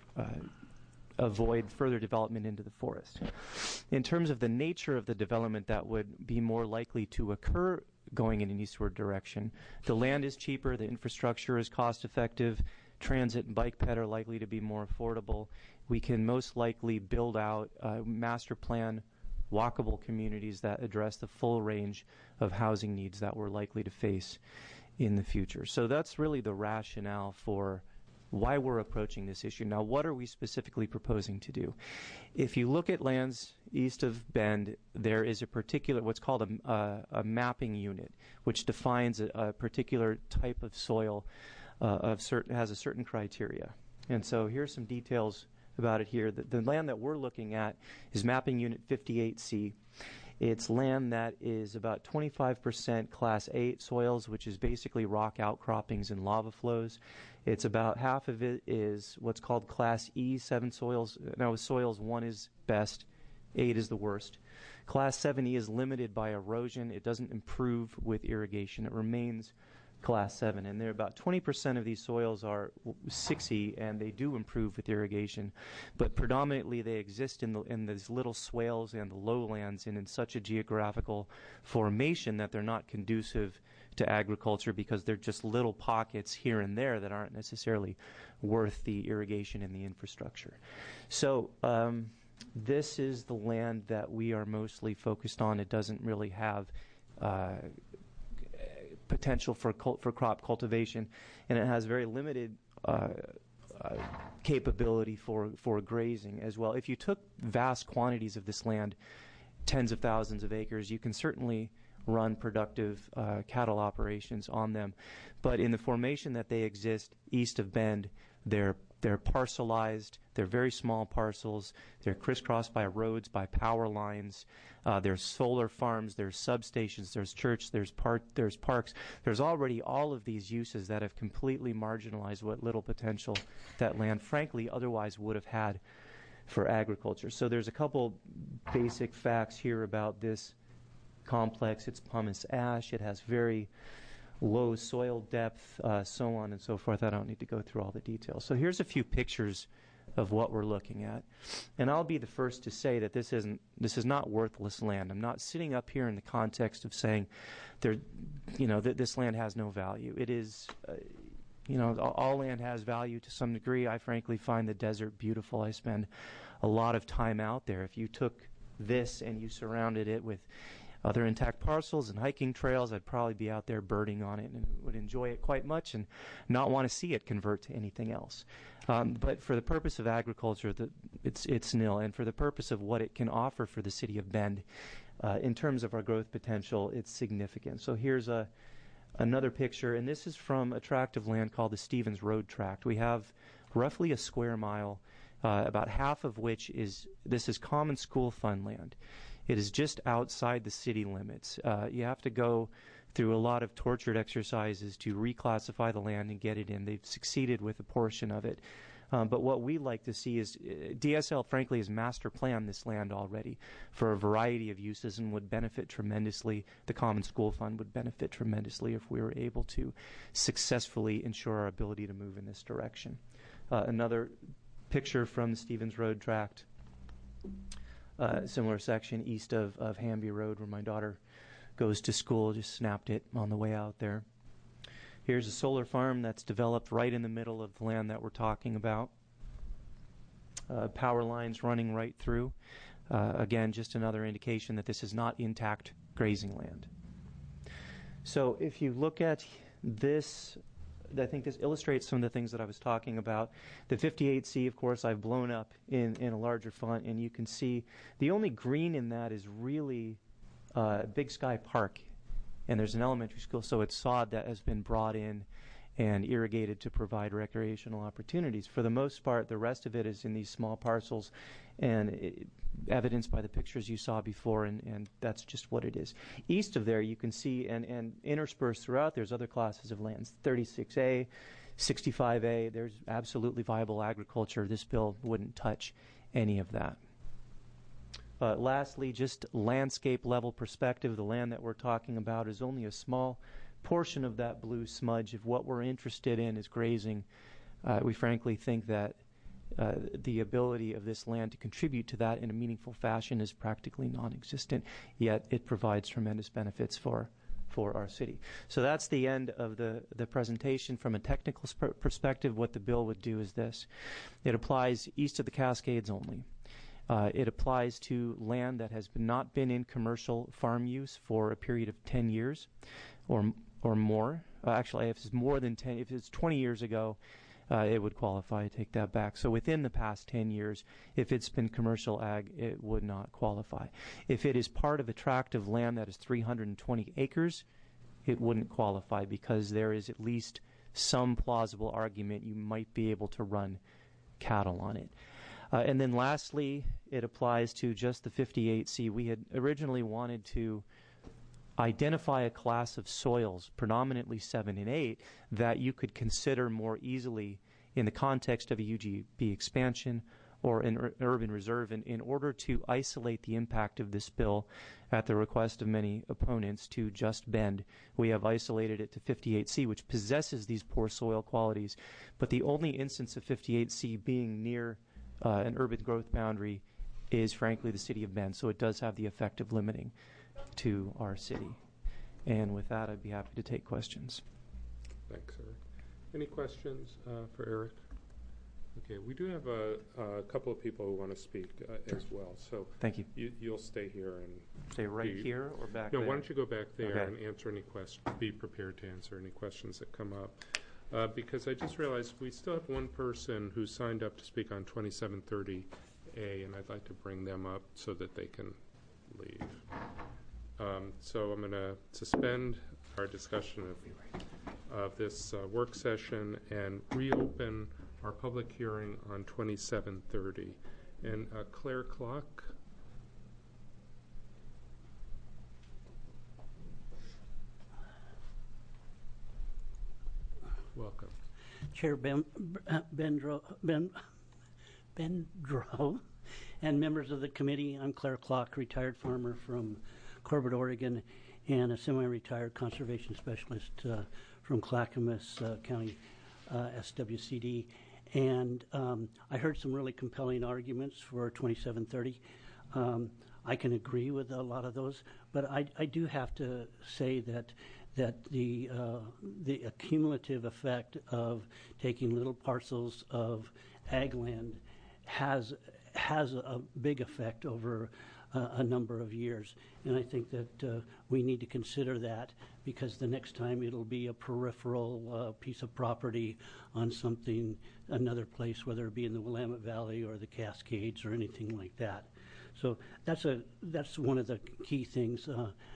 further development into the forest. In terms of the nature of the development that would be more likely to occur going in an eastward direction, the land is cheaper, the infrastructure is cost effective, transit and bike ped are likely to be more affordable. We can most likely build out master plan walkable communities that address the full range of housing needs that we're likely to face in the future. So that's really the rationale for why we're approaching this issue. Now, what are we specifically proposing to do? If you look at lands east of Bend, there is a particular, what's called a mapping unit, which defines a particular type of soil has a certain criteria. And so here's some details about it here. The land that we're looking at is mapping unit 58C. It's land that is about 25% Class 8 soils, which is basically rock outcroppings and lava flows. It's about half of it is what's called Class E, 7 soils. Now, with soils, 1 is best, 8 is the worst. Class 7E is limited by erosion. It doesn't improve with irrigation. It remains Class 7, and there about 20% of these soils are 6E, and they do improve with irrigation, but predominantly they exist in these little swales and the lowlands and in such a geographical formation that they're not conducive to agriculture because they're just little pockets here and there that aren't necessarily worth the irrigation and the infrastructure. So this is the land that we are mostly focused on. It doesn't really have potential for crop cultivation, and it has very limited capability for grazing as well. If you took vast quantities of this land, tens of thousands of acres, you can certainly run productive cattle operations on them. But in the formation that they exist east of Bend, they're parcelized. They're very small parcels. They're crisscrossed by roads, by power lines. There's solar farms. There's substations. There's church. There's parks. There's already all of these uses that have completely marginalized what little potential that land, frankly, otherwise would have had for agriculture. So there's a couple basic facts here about this complex. It's pumice ash. It has very low soil depth, so on and so forth. I don't need to go through all the details. So here's a few pictures of what we're looking at. And I'll be the first to say that this is not worthless land. I'm not sitting up here in the context of saying that this land has no value. It is, all land has value to some degree. I frankly find the desert beautiful. I spend a lot of time out there. If you took this and you surrounded it with other intact parcels and hiking trails, I'd probably be out there birding on it and would enjoy it quite much and not want to see it convert to anything else. But for the purpose of agriculture, it's nil. And for the purpose of what it can offer for the city of Bend, in terms of our growth potential, it's significant. So here's another picture, and this is from a tract of land called the Stevens Road Tract. We have roughly a square mile, about half of which is common school fund land. It is just outside the city limits. You have to go through a lot of tortured exercises to reclassify the land and get it in. They've succeeded with a portion of it. But what we like to see is DSL, frankly, has master planned this land already for a variety of uses and would benefit tremendously. The Common School Fund would benefit tremendously if we were able to successfully ensure our ability to move in this direction. Another picture from the Stevens Road Tract. Similar section east of Hamby Road where my daughter goes to school. Just snapped it on the way out there. Here's a solar farm that's developed right in the middle of the land that we're talking about. Power lines running right through. Again, just another indication that this is not intact grazing land. So if you look at this, I think this illustrates some of the things that I was talking about. The 58C, of course, I've blown up in a larger font, and you can see the only green in that is really Big Sky Park, and there's an elementary school, so it's sod that has been brought in and irrigated to provide recreational opportunities. For the most part, the rest of it is in these small parcels, and evidenced by the pictures you saw before, and that's just what it is. East of there, you can see, and interspersed throughout, there's other classes of lands, 36A, 65A. There's absolutely viable agriculture. This bill wouldn't touch any of that. Lastly, just landscape level perspective. The land that we're talking about is only a small portion of that blue smudge. If what we're interested in is grazing, we frankly think that the ability of this land to contribute to that in a meaningful fashion is practically non-existent, yet it provides tremendous benefits for our city. So that's the end of the presentation. From a technical perspective, what the bill would do is this. It applies east of the Cascades only. It applies to land that has not been in commercial farm use for a period of 10 years or more. Actually, if it's more than 10, if it's 20 years ago, it would qualify. I take that back. So within the past 10 years, if it's been commercial ag, it would not qualify. If it is part of a tract of land that is 320 acres, it wouldn't qualify because there is at least some plausible argument you might be able to run cattle on it. And then lastly, it applies to just the 58C. We had originally wanted to identify a class of soils, predominantly 7 and 8, that you could consider more easily in the context of a UGB expansion or an urban reserve in order to isolate the impact of this bill at the request of many opponents to just Bend. We have isolated it to 58C, which possesses these poor soil qualities, but the only instance of 58C being near an urban growth boundary is frankly the city of Bend, so it does have the effect of limiting to our city. And with that, I'd be happy to take questions. Thanks, Eric. Any questions for Eric? Okay, we do have a couple of people who want to speak as well. So Thank you. You'll stay here and Stay right here or back no. there? Why don't you go back there Okay. and answer any questions? Be prepared to answer any questions that come up. Because I just realized we still have one person who signed up to speak on 2730A, and I'd like to bring them up so that they can leave. So I'm going to suspend our discussion of this work session and reopen our public hearing on 2730. And Claire Klock. Welcome. Chair Bendro and members of the committee, I'm Claire Klock, retired farmer from Corbett, Oregon, and a semi-retired conservation specialist from Clackamas County SWCD. And I heard some really compelling arguments for 2730. I can agree with a lot of those, but I do have to say that the accumulative effect of taking little parcels of ag land has a big effect over a number of years. And I think that we need to consider that, because the next time it'll be a peripheral piece of property on something, another place, whether it be in the Willamette Valley or the Cascades or anything like that. So that's one of the key things.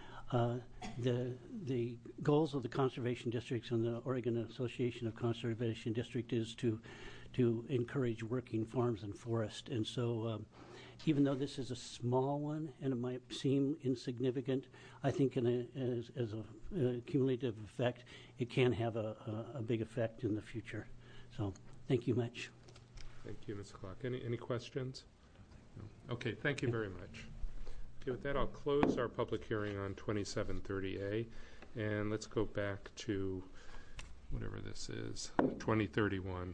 The goals of the conservation districts and the Oregon Association of Conservation Districts is to encourage working farms and forest. And so even though this is a small one and it might seem insignificant, I think as a cumulative effect, it can have a big effect in the future. So thank you much. Thank you, Ms. Klock. Any questions? No. Okay, thank you very much. Okay, with that, I'll close our public hearing on 2730A, and let's go back to whatever this is, 2031.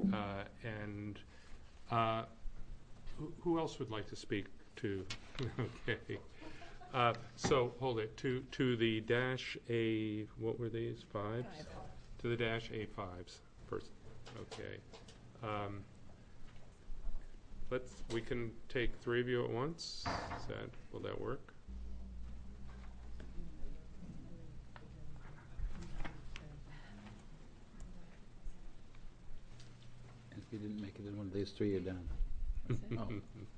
Who else would like to speak to? Okay. So hold it to the dash A. What were these? Fives? To the dash A5s first. Okay. We can take three of you at once. Will that work? If you didn't make it in one of these three, you're done. Oh.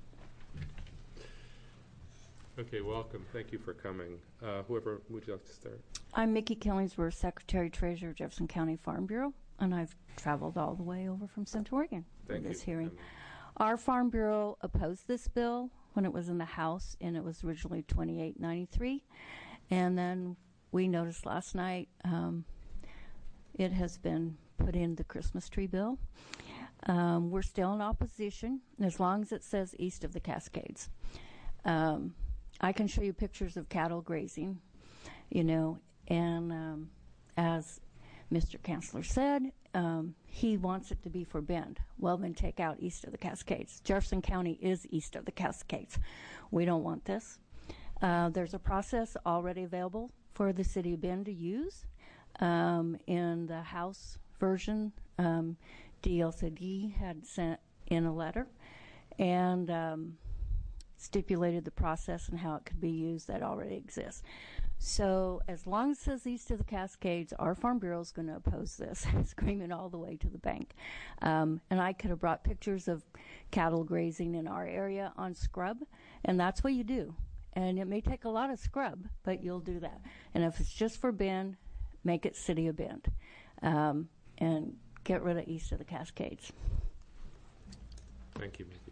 Okay, welcome. Thank you for coming. Whoever would you like to start? I'm Mickey Killingsworth, Secretary Treasurer, Jefferson County Farm Bureau, and I've traveled all the way over from Central Oregon for this hearing. Our Farm Bureau opposed this bill when it was in the House, and it was originally 2893. And then we noticed last night it has been put in the Christmas tree bill. We're still in opposition as long as it says east of the Cascades. I can show you pictures of cattle grazing, and as Mr. Chancellor said, he wants it to be for Bend. Well, then take out east of the Cascades. Jefferson County is east of the Cascades. We don't want this. There's a process already available for the city of Bend to use. In the House version, DLCD had sent in a letter and stipulated the process and how it could be used that already exists. So as long as it says east of the Cascades, our Farm Bureau is going to oppose this, screaming all the way to the bank. And I could have brought pictures of cattle grazing in our area on scrub, and that's what you do. And it may take a lot of scrub, but you'll do that. And if it's just for Bend, make it City of Bend, and get rid of east of the Cascades. Thank you, Mickey.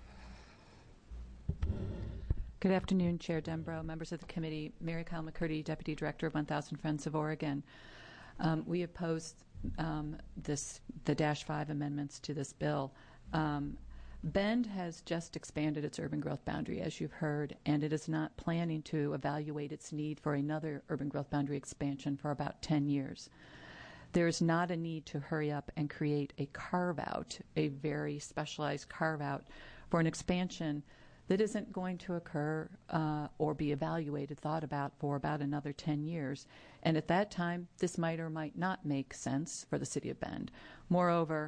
Good afternoon, Chair Dembro, members of the committee. Mary Kyle McCurdy, Deputy Director of 1000 Friends of Oregon. We opposed the Dash 5 amendments to this bill. Bend has just expanded its urban growth boundary, as you've heard, and it is not planning to evaluate its need for another urban growth boundary expansion for about 10 years. There is not a need to hurry up and create a carve-out, a very specialized carve-out for an expansion that isn't going to occur or be evaluated, thought about for about another 10 years. And at that time, this might or might not make sense for the city of Bend. Moreover,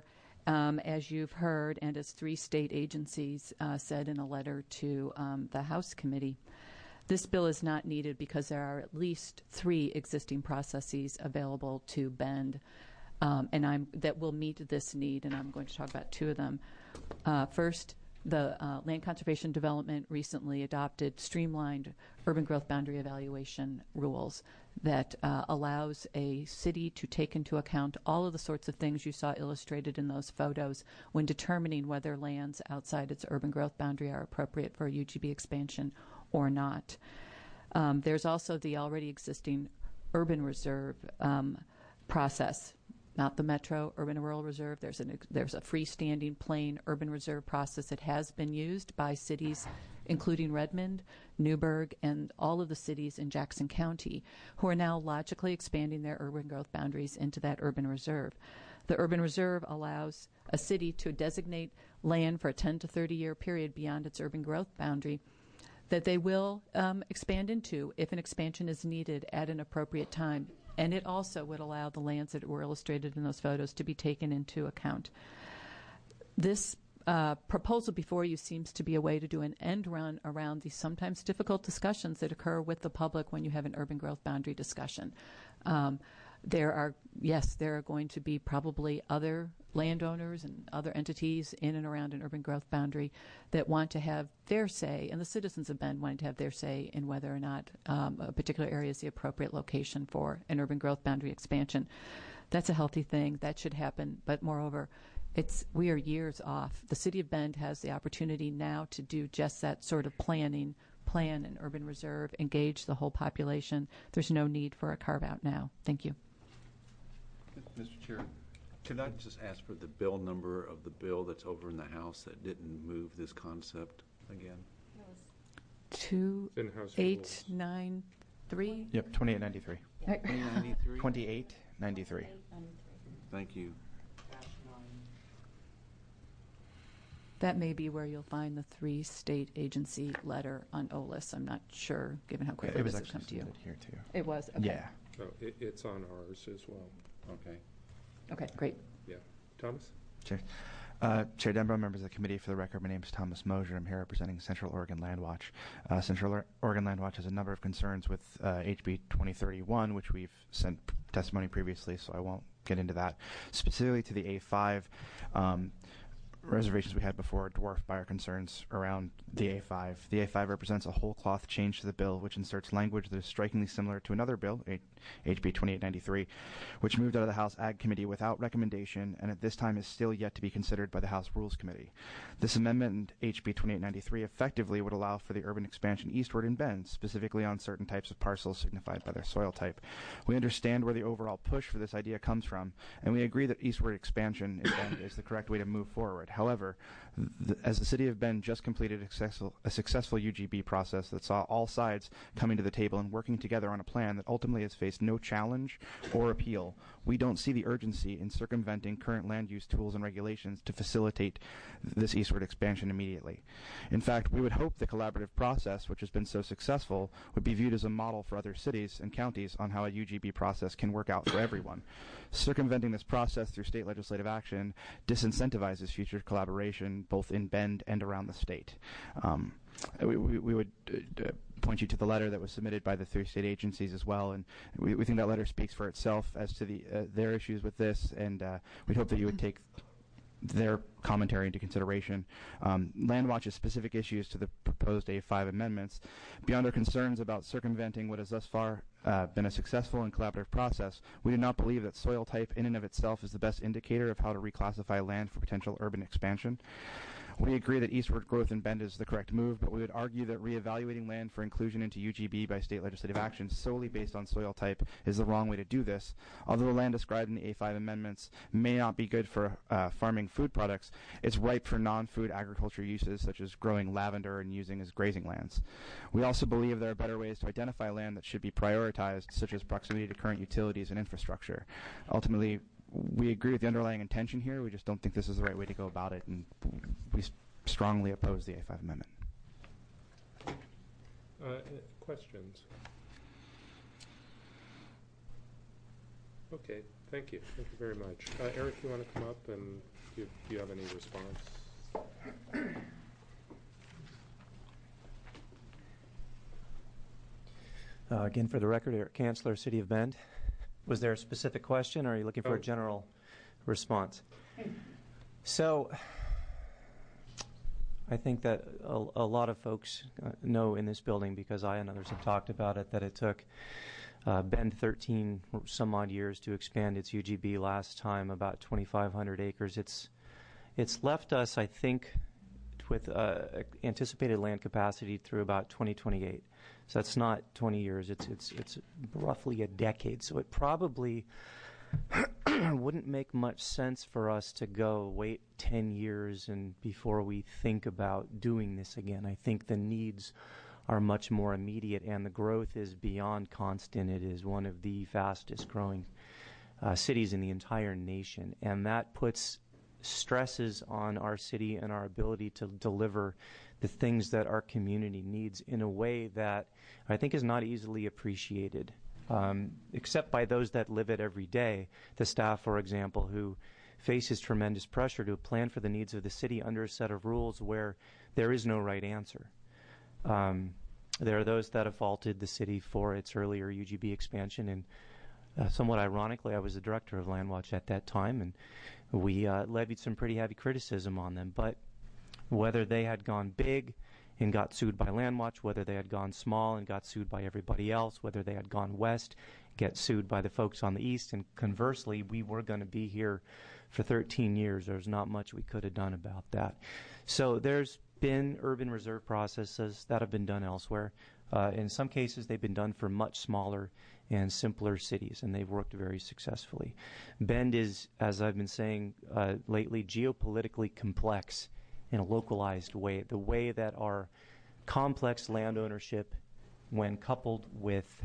as you've heard, and as 3 state agencies said in a letter to the House committee, this bill is not needed because there are at least 3 existing processes available to Bend, that will meet this need, and I'm going to talk about 2 of them. First, the Land Conservation Development recently adopted streamlined urban growth boundary evaluation rules that allows a city to take into account all of the sorts of things you saw illustrated in those photos when determining whether lands outside its urban growth boundary are appropriate for a UGB expansion or not. There's also the already existing urban reserve process, not the Metro Urban Rural Reserve. There's a freestanding plain urban reserve process that has been used by cities, including Redmond, Newburgh, and all of the cities in Jackson County, who are now logically expanding their urban growth boundaries into that urban reserve. The urban reserve allows a city to designate land for a 10 to 30-year period beyond its urban growth boundary that they will expand into if an expansion is needed at an appropriate time. And it also would allow the lands that were illustrated in those photos to be taken into account. This proposal before you seems to be a way to do an end run around the sometimes difficult discussions that occur with the public when you have an urban growth boundary discussion. There are going to be probably other landowners and other entities in and around an urban growth boundary that want to have their say, and the citizens of Bend want to have their say in whether or not a particular area is the appropriate location for an urban growth boundary expansion. That's a healthy thing. That should happen. But moreover, we are years off. The city of Bend has the opportunity now to do just that sort of plan an urban reserve, engage the whole population. There's no need for a carve-out now. Thank you. Mr. Chair, could I just ask for the bill number of the bill that's over in the House that didn't move this concept again? 2893? Yep, 2893. 2893? 2893. Thank you. That may be where you'll find the 3 state agency letter on OLIS. I'm not sure, given how quickly this has come to you. It was actually here, too. It was? Okay. Yeah. Oh, it's on ours as well. Okay. Okay, great. Yeah. Thomas? Chair. Chair Denbrough, members of the committee, for the record, my name is Thomas Mosier. I'm here representing Central Oregon Land Watch. Central Oregon Land Watch has a number of concerns with HB 2031, which we've sent testimony previously, so I won't get into that. Specifically to the A5, reservations we had before dwarfed by our concerns around the A5. The A5 represents a whole cloth change to the bill, which inserts language that is strikingly similar to another bill, HB 2893, which moved out of the House Ag Committee without recommendation and at this time is still yet to be considered by the House Rules Committee. This amendment in HB 2893 effectively would allow for the urban expansion eastward in Bend, specifically on certain types of parcels signified by their soil type. We understand where the overall push for this idea comes from, and we agree that eastward expansion in Bend is the correct way to move forward. However, as the City of Bend just completed a successful UGB process that saw all sides coming to the table and working together on a plan that ultimately has faced no challenge or appeal, we don't see the urgency in circumventing current land use tools and regulations to facilitate this eastward expansion immediately. In fact, we would hope the collaborative process, which has been so successful, would be viewed as a model for other cities and counties on how a UGB process can work out for everyone. Circumventing this process through state legislative action disincentivizes future collaboration both in Bend and around the state. We would point you to the letter that was submitted by the 3 state agencies as well, and we think that letter speaks for itself as to their issues with this, and we'd hope that you would take their commentary into consideration. Land Watch's specific issues to the proposed A5 amendments, beyond our concerns about circumventing what has thus far been a successful and collaborative process, we do not believe that soil type in and of itself is the best indicator of how to reclassify land for potential urban expansion. We agree that eastward growth in Bend is the correct move, but we would argue that reevaluating land for inclusion into UGB by state legislative action solely based on soil type is the wrong way to do this. Although the land described in the A5 amendments may not be good for farming food products, it's ripe for non-food agriculture uses such as growing lavender and using as grazing lands. We also believe there are better ways to identify land that should be prioritized, such as proximity to current utilities and infrastructure. Ultimately, we agree with the underlying intention here. We just don't think this is the right way to go about it, and we strongly oppose the A5 amendment. Questions? Okay, thank you. Thank you very much. Eric, you want to come up and do you have any response? Again, for the record, Eric Kanzler, City of Bend. Was there a specific question, or are you looking for a general response? So, I think that a lot of folks know in this building, because I and others have talked about it, that it took Bend 13 some odd years to expand its UGB. Last time, about 2,500 acres. It's left us, I think, with anticipated land capacity through about 2028. So that's not 20 years. It's roughly a decade. So it probably wouldn't make much sense for us to wait 10 years and before we think about doing this again. I think the needs are much more immediate, and the growth is beyond constant. It is one of the fastest growing cities in the entire nation, and that puts stresses on our city and our ability to deliver the things that our community needs in a way that I think is not easily appreciated, except by those that live it every day. The staff, for example, who faces tremendous pressure to plan for the needs of the city under a set of rules where there is no right answer. There are those that have faulted the city for its earlier UGB expansion, and somewhat ironically, I was the director of Land Watch at that time, and we levied some pretty heavy criticism on them. But whether they had gone big and got sued by Land Watch, whether they had gone small and got sued by everybody else, whether they had gone west, get sued by the folks on the east, and conversely, we were going to be here for 13 years. There's not much we could have done about that. So there's been urban reserve processes that have been done elsewhere. In some cases, they've been done for much smaller and simpler cities, and they've worked very successfully. Bend is, as I've been saying lately, geopolitically complex in a localized way. The way that our complex land ownership, when coupled with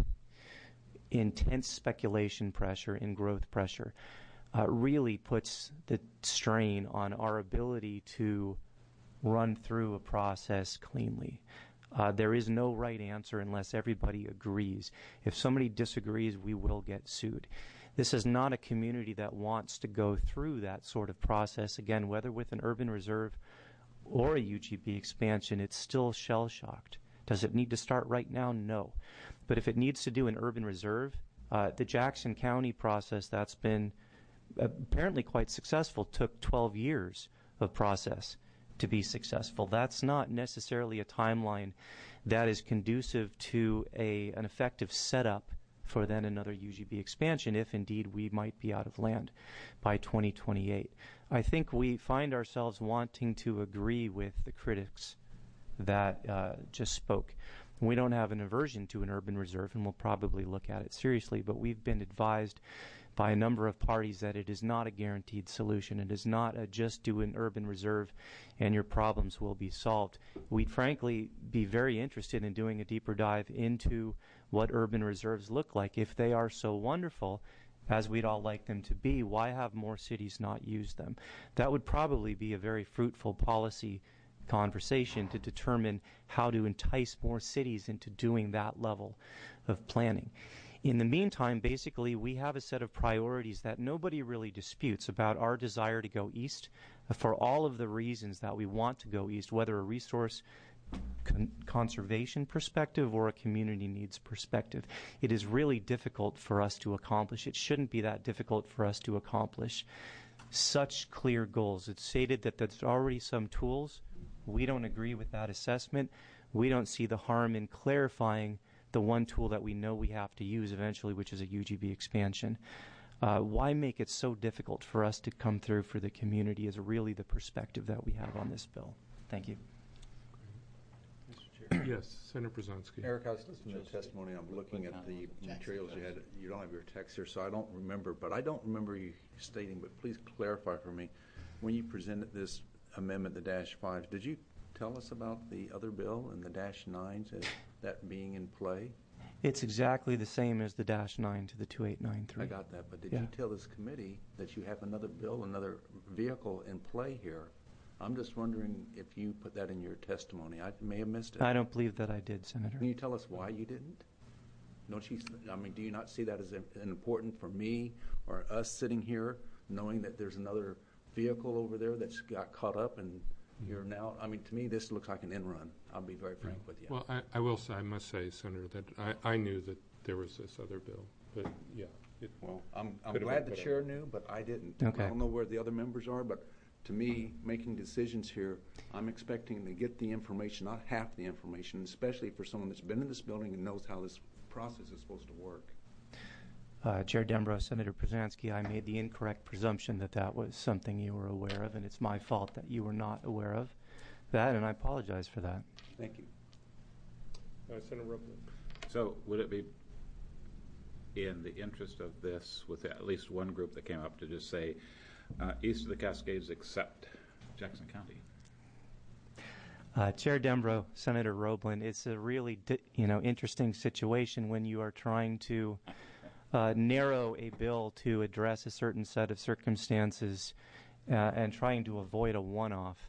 intense speculation pressure and growth pressure, really puts the strain on our ability to run through a process cleanly. There is no right answer unless everybody agrees. If somebody disagrees, we will get sued. This is not a community that wants to go through that sort of process. Again, whether with an urban reserve or a UGB expansion, it's still shell-shocked. Does it need to start right now? No. But if it needs to do an urban reserve, the Jackson County process that's been apparently quite successful took 12 years of process to be successful. That's not necessarily a timeline that is conducive to an effective setup for then another UGB expansion, if indeed we might be out of land by 2028. I think we find ourselves wanting to agree with the critics that just spoke. We don't have an aversion to an urban reserve, and we'll probably look at it seriously, but we've been advised by a number of parties that it is not a guaranteed solution. It is not a just do an urban reserve and your problems will be solved. We'd frankly be very interested in doing a deeper dive into what urban reserves look like. If they are so wonderful, as we'd all like them to be, why have more cities not use them? That would probably be a very fruitful policy conversation to determine how to entice more cities into doing that level of planning. In the meantime, basically, we have a set of priorities that nobody really disputes about our desire to go east for all of the reasons that we want to go east, whether a resource conservation perspective or a community needs perspective. It is really difficult for us to accomplish. It shouldn't be that difficult for us to accomplish such clear goals. It's stated that there's already some tools. We don't agree with that assessment. We don't see the harm in clarifying the one tool that we know we have to use eventually, which is a UGB expansion. Why make it so difficult for us to come through for the community is really the perspective that we have on this bill. Thank you. Mr. Chair. Yes, Senator Brzezinski. Eric, I was listening to the testimony. I'm looking at the materials you had. You don't have your text here, so I don't remember. But I don't remember you stating, but please clarify for me. When you presented this amendment, the -5s, did you tell us about the other bill and the -9s as that being in play? It's exactly the same as the -9 to the 2893. I got that, but did you tell this committee that you have another bill, another vehicle in play here? I'm just wondering if you put that in your testimony. I may have missed it. I don't believe that I did, Senator. Can you tell us why you didn't? Don't you, I mean, do you not see that as important for me or us sitting here knowing that there's another vehicle over there that's got caught up and you're now, I mean, to me, this looks like an in run. I'll be very frank with you. Well, I must say, Senator, that I knew that there was this other bill, but yeah. Well, I'm glad the chair knew, but I didn't. Okay. I don't know where the other members are, but to me, making decisions here, I'm expecting to get the information, not half the information, especially for someone that's been in this building and knows how this process is supposed to work. Chair Dembrow, Senator Brzezinski, I made the incorrect presumption that that was something you were aware of, and it's my fault that you were not aware of that, and I apologize for that. Thank you. Senator Roblin. So would it be in the interest of this, with at least one group that came up, to just say east of the Cascades except Jackson County? Chair Dembrow, Senator Roblin, it's a really interesting situation when you are trying to narrow a bill to address a certain set of circumstances and trying to avoid a one-off.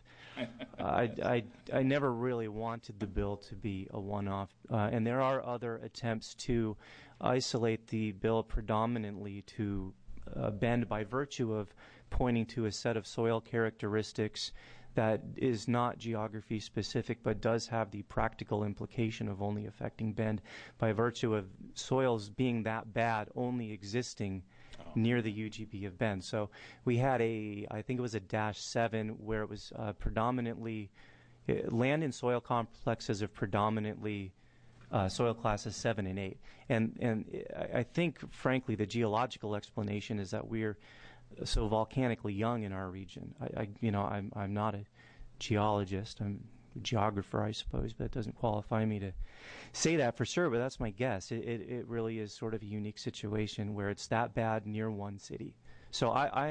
I never really wanted the bill to be a one-off, and there are other attempts to isolate the bill predominantly to Bend by virtue of pointing to a set of soil characteristics that is not geography specific but does have the practical implication of only affecting Bend by virtue of soils being that bad only existing near the UGB of Bend. So we had I think it was a -7 where it was predominantly land and soil complexes of predominantly soil classes 7 and 8. And I think, frankly, the geological explanation is that we're so volcanically young in our region. I'm not a geologist. I'm a geographer, I suppose, but it doesn't qualify me to say that for sure, but that's my guess. It really is sort of a unique situation where it's that bad near one city. So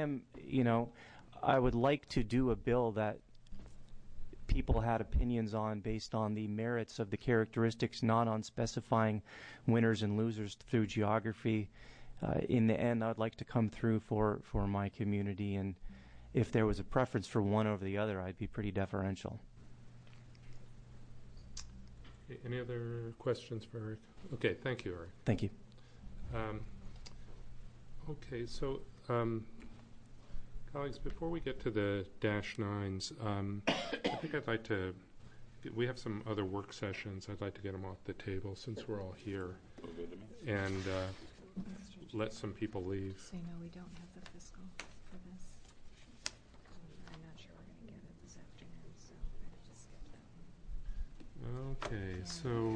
I would like to do a bill that people had opinions on based on the merits of the characteristics, not on specifying winners and losers through geography. In the end, I'd like to come through for my community, and if there was a preference for one over the other, I'd be pretty deferential. Okay, any other questions for Eric? Okay, thank you, Eric. Thank you. Okay, so colleagues, before we get to the -9s, I think I'd like to, we have some other work sessions. I'd like to get them off the table since we're all here, and let some people leave. So no, we don't have the fiscal for this. I'm not sure we're going to get it this afternoon, so I just skipped that one. Okay, so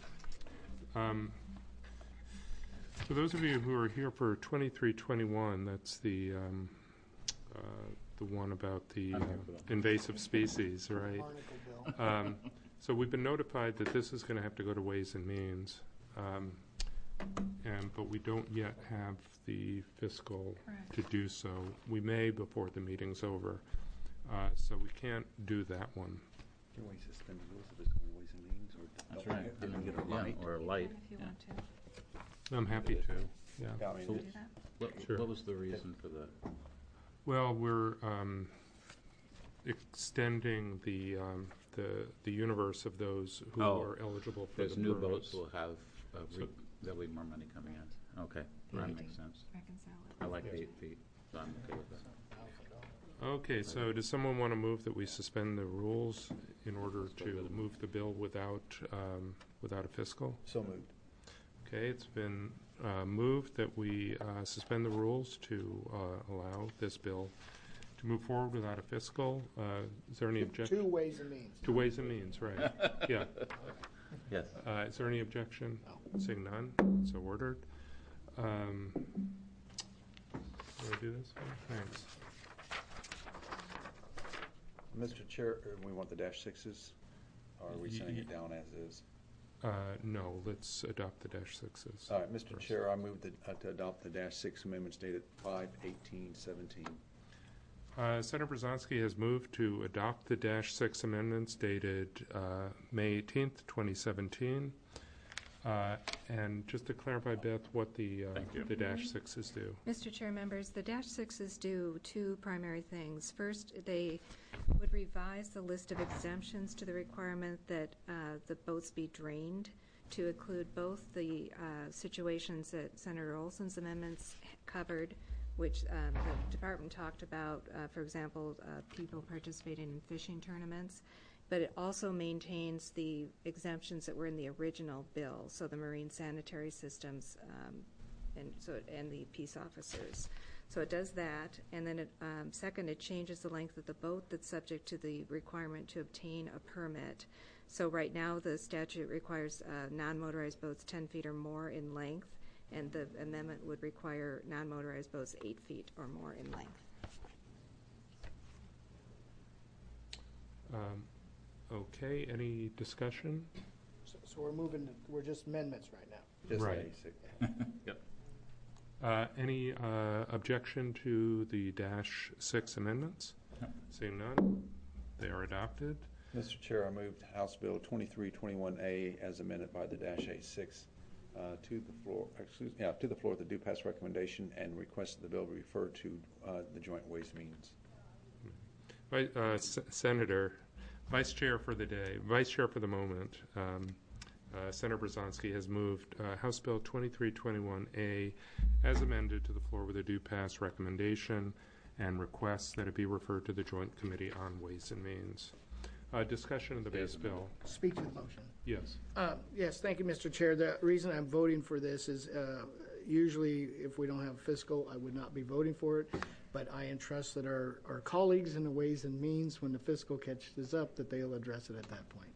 for those of you who are here for 2321, that's the one about the invasive species, right? So we've been notified that this is going to have to go to Ways and Means, but we don't yet have the fiscal to do so. We may before the meeting's over, so we can't do that one. Can we suspend the rules if it's going to Ways and Means? That's right. Didn't we get a light? Or a light. If you want to. I'm happy to, yeah. So Do that? Sure. what was the reason for the? Well, we're extending the universe of those who are eligible for There's the new permits. boats will have, there'll be more money coming in. Okay, that makes sense. Reconcile it. I like 8 feet, so I'm okay with that. Okay, so does someone want to move that we suspend the rules in order to move the bill without a fiscal? So moved. Okay, it's been moved that we suspend the rules to allow this bill to move forward without a fiscal. Is there any objection? Two Ways and Means. To Ways and Means, right. Yeah. Yes. Is there any objection? No. Seeing none, so ordered. Want to do this one? Thanks. Mr. Chair, we want the -6s, or are we sending it down as is? No, let's adopt the -6s. All right, Mr. first. Chair, I move to adopt the -6 amendments dated 5/18/17. Senator Brzezinski has moved to adopt the -6 amendments dated May 18th, 2017. And just to clarify, Beth, what the -6s do. Mr. Chair, members, the -6s do two primary things. First, they would revise the list of exemptions to the requirement that the boats be drained to include both the situations that Senator Olson's amendments covered, which the department talked about, for example, people participating in fishing tournaments, but it also maintains the exemptions that were in the original bill, so the marine sanitary systems and the peace officers. So it does that, and then second, it changes the length of the boat that's subject to the requirement to obtain a permit. So right now the statute requires non-motorized boats 10 feet or more in length, and the amendment would require non-motorized boats 8 feet or more in length. Okay, any discussion? So we're just amendments right now. Just right. Yep. Any objection to the -6 amendments? No. Seeing none, they are adopted. Mr. Chair, I moved House Bill 2321A as amended by the -86 to the floor. To the floor with the due pass recommendation, and request that the bill be referred to the Joint Ways and Means. Senator, Vice Chair for the day, Vice Chair for the moment. Senator Brzezinski has moved House Bill 2321A as amended to the floor with a due pass recommendation, and requests that it be referred to the Joint Committee on Ways and Means. Discussion of the base bill. Speak to the motion. Yes. Yes, thank you, Mr. Chair. The reason I'm voting for this is usually if we don't have fiscal, I would not be voting for it, but I entrust that our colleagues in the Ways and Means, when the fiscal catches up, that they'll address it at that point.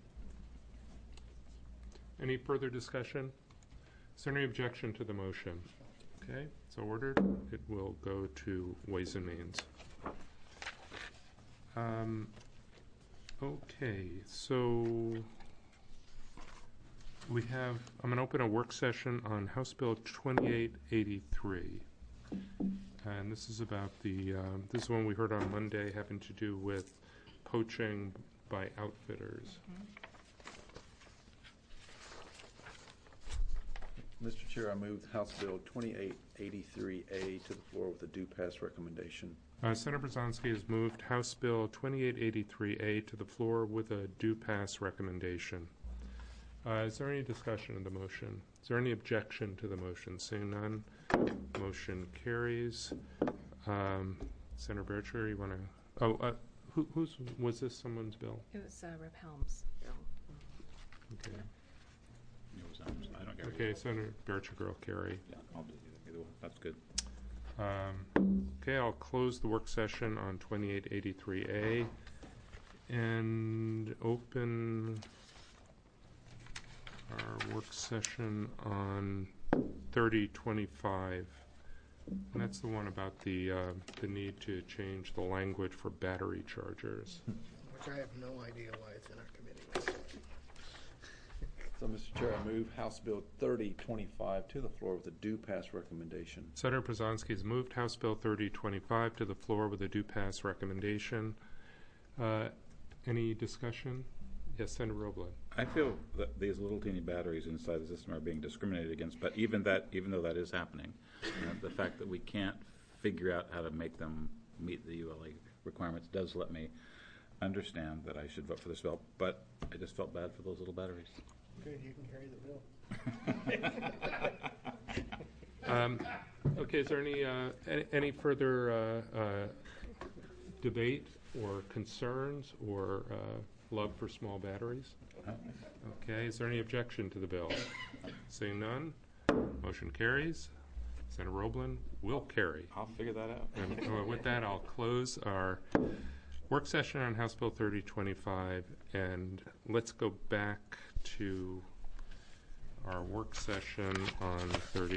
Any further discussion? Is there any objection to the motion? Okay, so ordered. It will go to Ways and Means. Okay, so I'm going to open a work session on House Bill 2883. And this is about this is one we heard on Monday, having to do with poaching by outfitters. Mr. Chair, I moved House Bill 2883A to the floor with a due pass recommendation. Senator Brzezinski has moved House Bill 2883A to the floor with a due pass recommendation. Is there any discussion of the motion? Is there any objection to the motion? Seeing none, motion carries. Senator Bercher, you want to? Whose was this? Someone's bill? It was Rep. Helms' bill. Okay. I don't care. Okay, Senator Bercher will carry. Yeah, I'll do either one. That's good. Okay, I'll close the work session on 2883A and open our work session on 3025. And that's the one about the need to change the language for battery chargers. Which I have no idea why it's in our committee. So, Mr. Chair, I move House Bill 3025 to the floor with a due pass recommendation. Senator Brzezinski has moved House Bill 3025 to the floor with a due pass recommendation. Any discussion? Yes, Senator Roblin. I feel that these little teeny batteries inside the system are being discriminated against, but even though that is happening, the fact that we can't figure out how to make them meet the ULA requirements does let me understand that I should vote for this bill, but I just felt bad for those little batteries. Good, you can carry the bill. Okay, is there any further debate or concerns or love for small batteries? Okay, is there any objection to the bill? Seeing none, motion carries. Senator Roblin will carry. I'll figure that out. And with that, I'll close our work session on House Bill 3025, and let's go back to our work session on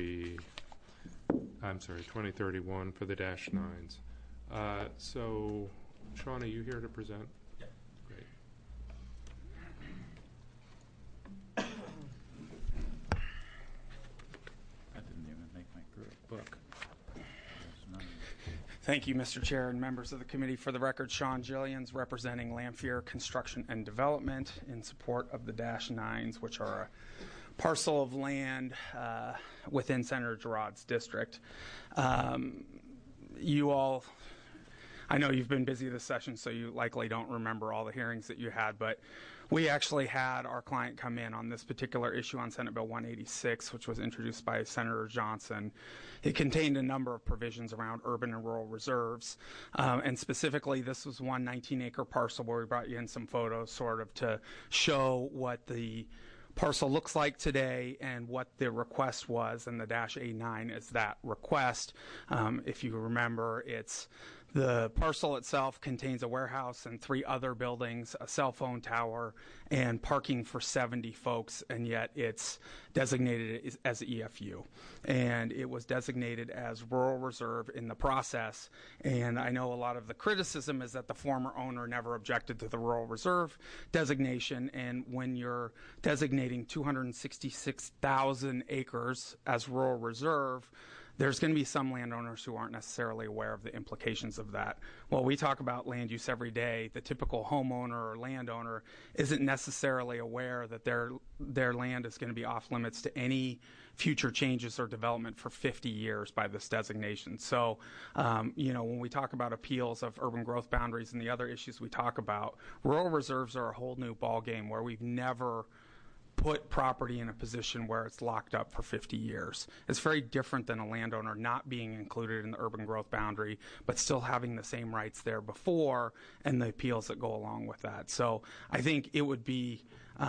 2031 for the -9s. So, Sean, are you here to present? Yeah. Great. I didn't even make my book. Thank you, Mr. Chair and members of the committee. For the record, Sean Gillians representing Lamphere Construction and Development in support of the -9s, which are a parcel of land within Senator Girard's district. You all, I know you've been busy this session, so you likely don't remember all the hearings that you had, but we actually had our client come in on this particular issue on Senate Bill 186, which was introduced by Senator Johnson. It contained a number of provisions around urban and rural reserves, and specifically this was one 19-acre parcel where we brought you in some photos sort of to show what the parcel looks like today and what the request was, and the -A9 is that request. If you remember, the parcel itself contains a warehouse and 3 other buildings, a cell phone tower, and parking for 70 folks, and yet it's designated as EFU. And it was designated as rural reserve in the process. And I know a lot of the criticism is that the former owner never objected to the rural reserve designation, and when you're designating 266,000 acres as rural reserve, there's going to be some landowners who aren't necessarily aware of the implications of that. While we talk about land use every day, the typical homeowner or landowner isn't necessarily aware that their land is going to be off limits to any future changes or development for 50 years by this designation. So, when we talk about appeals of urban growth boundaries and the other issues we talk about, rural reserves are a whole new ballgame where we've never put property in a position where it's locked up for 50 years. It's very different than a landowner not being included in the urban growth boundary, but still having the same rights there before and the appeals that go along with that. So I think it would be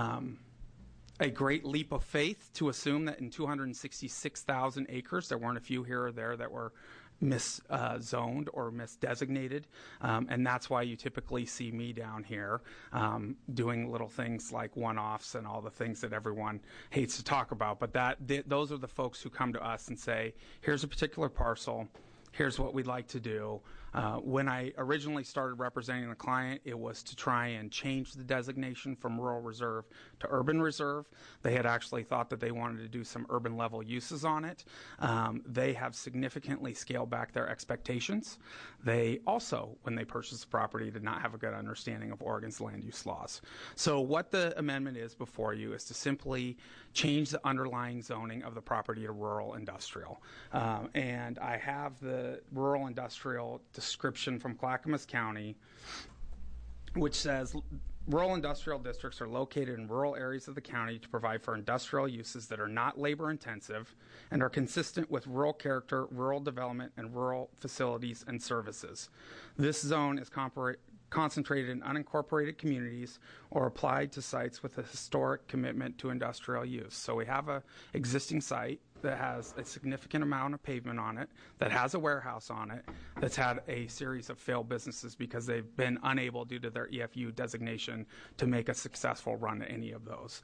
a great leap of faith to assume that in 266,000 acres, there weren't a few here or there that were miszoned or misdesignated, and that's why you typically see me down here doing little things like one-offs and all the things that everyone hates to talk about. But those are the folks who come to us and say, here's a particular parcel, here's what we'd like to do. When I originally started representing the client, it was to try and change the designation from rural reserve to urban reserve. They had actually thought that they wanted to do some urban level uses on it. They have significantly scaled back their expectations. They also, when they purchased the property, did not have a good understanding of Oregon's land use laws. So what the amendment is before you is to simply change the underlying zoning of the property to rural industrial. And I have the rural industrial description from Clackamas County, which says rural industrial districts are located in rural areas of the county to provide for industrial uses that are not labor intensive and are consistent with rural character, rural development, and rural facilities and services. This zone is concentrated in unincorporated communities or applied to sites with a historic commitment to industrial use. So we have an existing site that has a significant amount of pavement on it, that has a warehouse on it, that's had a series of failed businesses because they've been unable, due to their EFU designation, to make a successful run at any of those.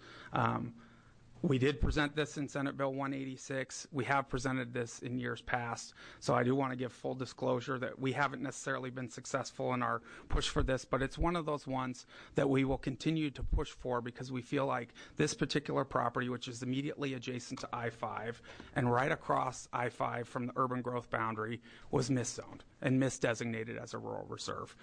We did present this in Senate Bill 186. We have presented this in years past. So I do want to give full disclosure that we haven't necessarily been successful in our push for this, but it's one of those ones that we will continue to push for because we feel like this particular property, which is immediately adjacent to I-5 and right across I-5 from the urban growth boundary, was miszoned and misdesignated as a rural reserve.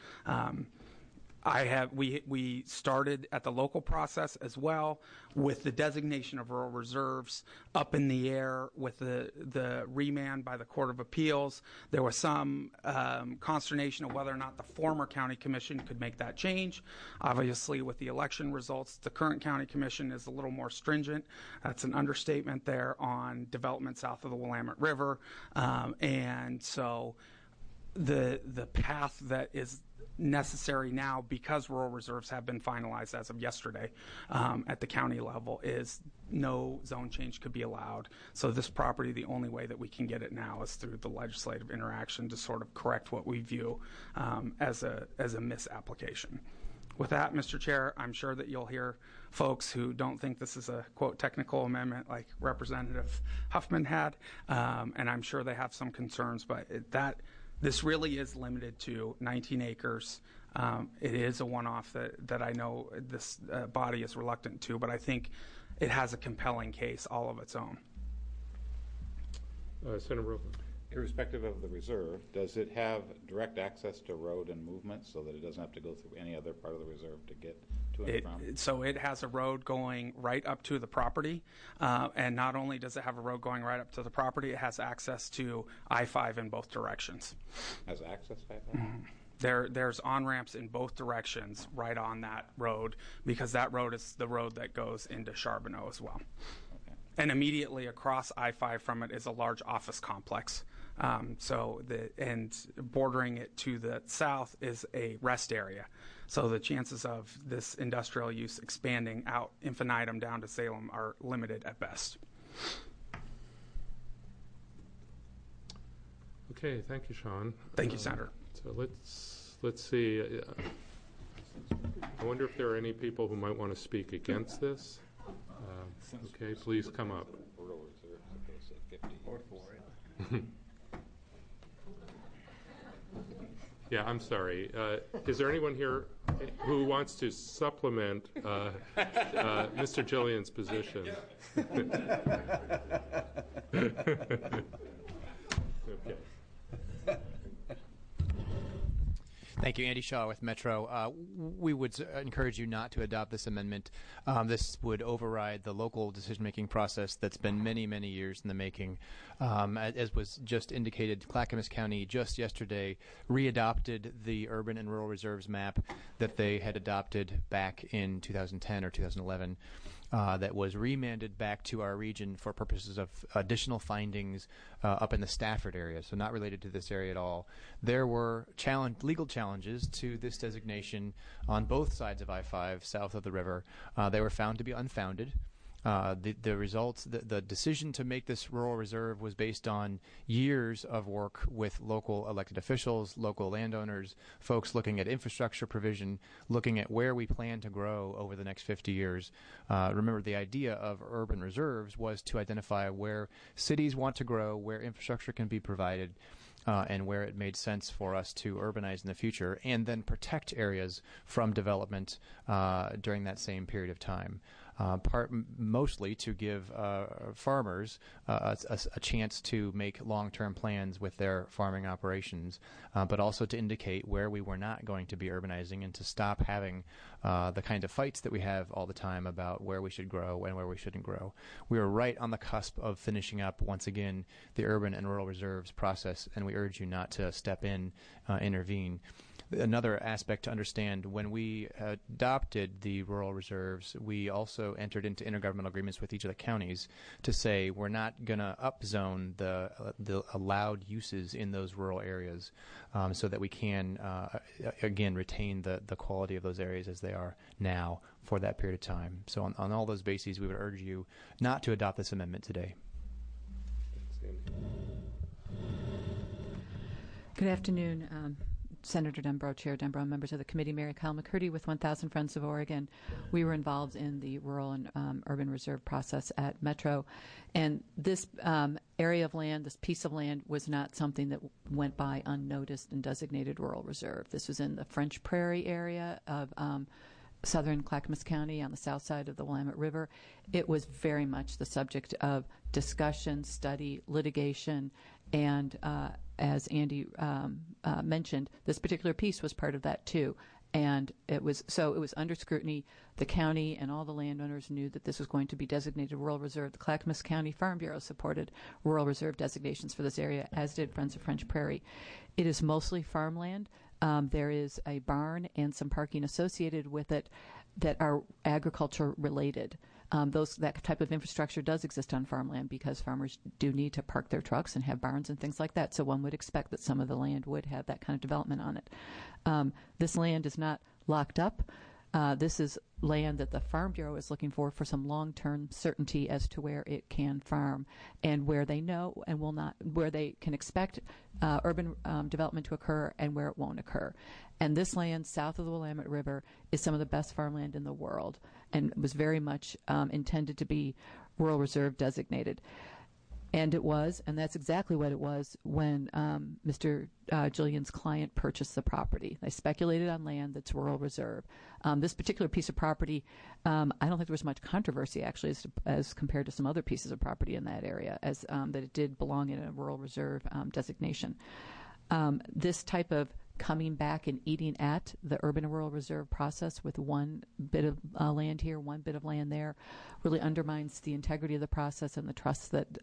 We started at the local process as well with the designation of rural reserves up in the air with the remand by the Court of Appeals. There was some consternation of whether or not the former county commission could make that change. Obviously, with the election results, the current county commission is a little more stringent. That's an understatement there on development south of the Willamette River. And so the path that is necessary now, because rural reserves have been finalized as of yesterday at the county level, is no zone change could be allowed. So this property, the only way that we can get it now is through the legislative interaction to sort of correct what we view as a misapplication. With that, Mr. Chair, I'm sure that you'll hear folks who don't think this is a, quote, technical amendment like Representative Huffman had, and I'm sure they have some concerns, but this really is limited to 19 acres. It is a one-off that I know this body is reluctant to, but I think it has a compelling case all of its own. Senator Roper. Irrespective of the reserve, does it have direct access to road and movement so that it doesn't have to go through any other part of the reserve to get to and from? So it has a road going right up to the property, and not only does it have a road going right up to the property, it has access to I-5 in both directions. Has access to I-5? Mm-hmm. There's on-ramps in both directions right on that road, because that road is the road that goes into Charbonneau as well. And immediately across I-5 from it is a large office complex. And bordering it to the south is a rest area. So the chances of this industrial use expanding out infinitum down to Salem are limited at best. Okay, thank you, Sean. Thank you, Senator. So let's see. I wonder if there are any people who might want to speak against this. Okay, please come up. Yeah, I'm sorry. Is there anyone here who wants to supplement Mr. Jillian's position? Okay. Thank you. Andy Shaw with Metro. We would encourage you not to adopt this amendment. This would override the local decision-making process that's been many, many years in the making. As was just indicated, Clackamas County just yesterday readopted the urban and rural reserves map that they had adopted back in 2010 or 2011. That was remanded back to our region for purposes of additional findings up in the Stafford area, so not related to this area at all. There were legal challenges to this designation on both sides of I-5 south of the river. They were found to be unfounded. The results, the decision to make this rural reserve was based on years of work with local elected officials, local landowners, folks looking at infrastructure provision, looking at where we plan to grow over the next 50 years. Remember, the idea of urban reserves was to identify where cities want to grow, where infrastructure can be provided, and where it made sense for us to urbanize in the future, and then protect areas from development during that same period of time. Mostly to give farmers a chance to make long-term plans with their farming operations, but also to indicate where we were not going to be urbanizing and to stop having the kind of fights that we have all the time about where we should grow and where we shouldn't grow. We are right on the cusp of finishing up, once again, the urban and rural reserves process, and we urge you not to step in, intervene. Another aspect to understand, when we adopted the rural reserves, we also entered into intergovernmental agreements with each of the counties to say we're not going to upzone the allowed uses in those rural areas so that we can, again, retain the quality of those areas as they are now for that period of time. So on all those bases, we would urge you not to adopt this amendment today. Good afternoon. Senator Denbrough, Chair Denbrough, members of the committee, Mary Kyle McCurdy with 1,000 Friends of Oregon. We were involved in the rural and urban reserve process at Metro. And this area of land, this piece of land, was not something that went by unnoticed and designated rural reserve. This was in the French Prairie area of southern Clackamas County on the south side of the Willamette River. It was very much the subject of discussion, study, litigation, and as Andy mentioned, this particular piece was part of that too. And it was under scrutiny. The county and all the landowners knew that this was going to be designated rural reserve. The Clackamas County Farm Bureau supported rural reserve designations for this area, as did Friends of French Prairie. It is mostly farmland. There is a barn and some parking associated with it that are agriculture related. That type of infrastructure does exist on farmland because farmers do need to park their trucks and have barns and things like that. So one would expect that some of the land would have that kind of development on it. This land is not locked up. This is land that the Farm Bureau is looking for some long-term certainty as to where it can farm and where they know and will not, where they can expect urban development to occur and where it won't occur. And this land south of the Willamette River is some of the best farmland in the world and was very much intended to be rural reserve designated. And it was, and that's exactly what it was when Mr. Jillian's client purchased the property. They speculated on land that's rural reserve. This particular piece of property, I don't think there was much controversy actually as compared to some other pieces of property in that area, as that it did belong in a rural reserve designation. This type of coming back and eating at the urban and rural reserve process with one bit of land here, one bit of land there, really undermines the integrity of the process and the trust that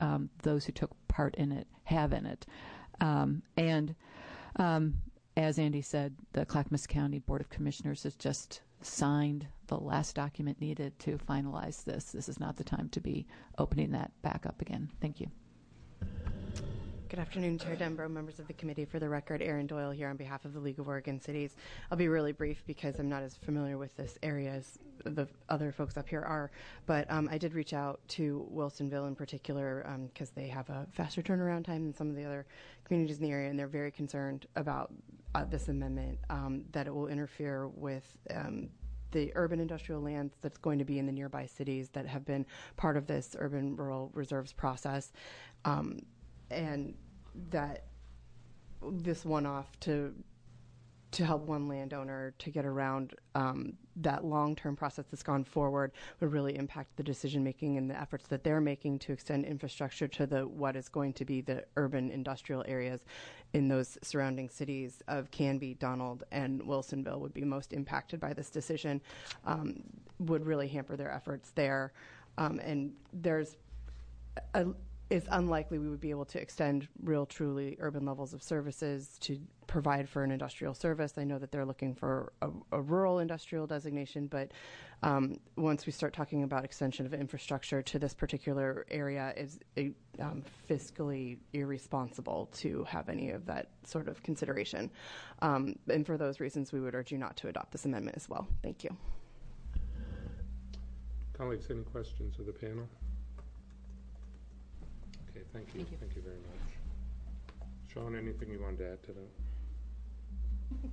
as Andy said, the Clackamas County Board of Commissioners has just signed the last document needed to finalize this. This is not the time to be opening that back up again. Thank you. Good afternoon, Chair Denbrough, members of the committee. For the record, Erin Doyle here on behalf of the League of Oregon Cities. I'll be really brief because I'm not as familiar with this area as the other folks up here are. But I did reach out to Wilsonville in particular because they have a faster turnaround time than some of the other communities in the area, and they're very concerned about this amendment, that it will interfere with the urban industrial lands that's going to be in the nearby cities that have been part of this urban rural reserves process. And that this one-off to help one landowner to get around that long-term process that's gone forward would really impact the decision-making and the efforts that they're making to extend infrastructure to what is going to be the urban industrial areas in those surrounding cities of Canby, Donald, and Wilsonville would be most impacted by this decision, would really hamper their efforts there. And it's unlikely we would be able to extend real, truly urban levels of services to provide for an industrial service. I know that they're looking for a rural industrial designation, but once we start talking about extension of infrastructure to this particular area, it's fiscally irresponsible to have any of that sort of consideration. And for those reasons, we would urge you not to adopt this amendment as well. Thank you. Colleagues, any questions of the panel? Okay, thank you. Thank you very much. Sean, anything you wanted to add to that?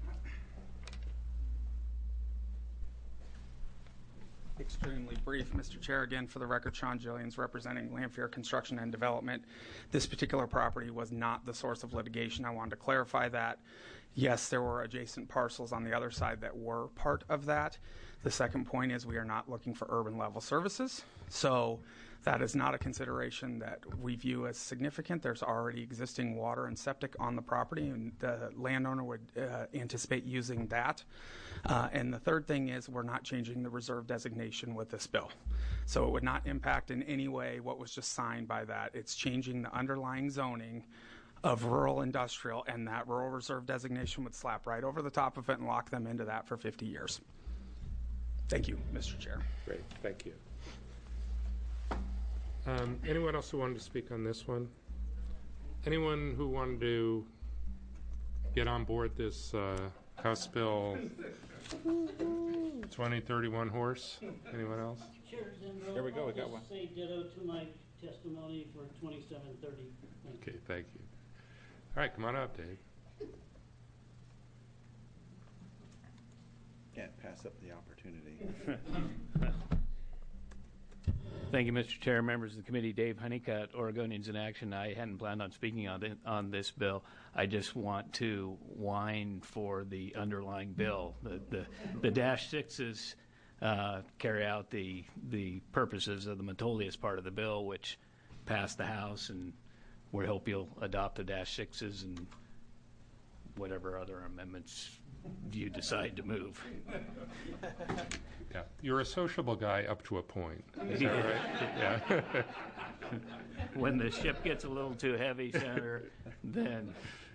Extremely brief, Mr. Chair. Again, for the record, Sean Jillians representing Lamphere Construction and Development. This particular property was not the source of litigation. I wanted to clarify that. Yes, there were adjacent parcels on the other side that were part of that. The second point is we are not looking for urban level services. So that is not a consideration that we view as significant. There's already existing water and septic on the property, and the landowner would anticipate using that. And the third thing is we're not changing the reserve designation with this bill. So it would not impact in any way what was just signed by that. It's changing the underlying zoning of rural industrial, and that rural reserve designation would slap right over the top of it and lock them into that for 50 years. Thank you, Mr. Chair. Great, thank you. Anyone else who wanted to speak on this one? Anyone who wanted to get on board this House Bill 2031 horse? Anyone else? There we go, we got one. Say ditto to my testimony for 2730. Okay, thank you. All right, come on up, Dave. Can't pass up the opportunity. Thank you, Mr. Chair, members of the committee. Dave Honeycutt, Oregonians in Action. I hadn't planned on speaking on this bill. I just want to whine for the underlying bill. The Dash 6s carry out the purposes of the Metolius part of the bill, which passed the House, and we hope you'll adopt the Dash 6s and whatever other amendments you decide to move. Yeah, you're a sociable guy up to a point. Is that right? Yeah. When the ship gets a little too heavy, Senator, then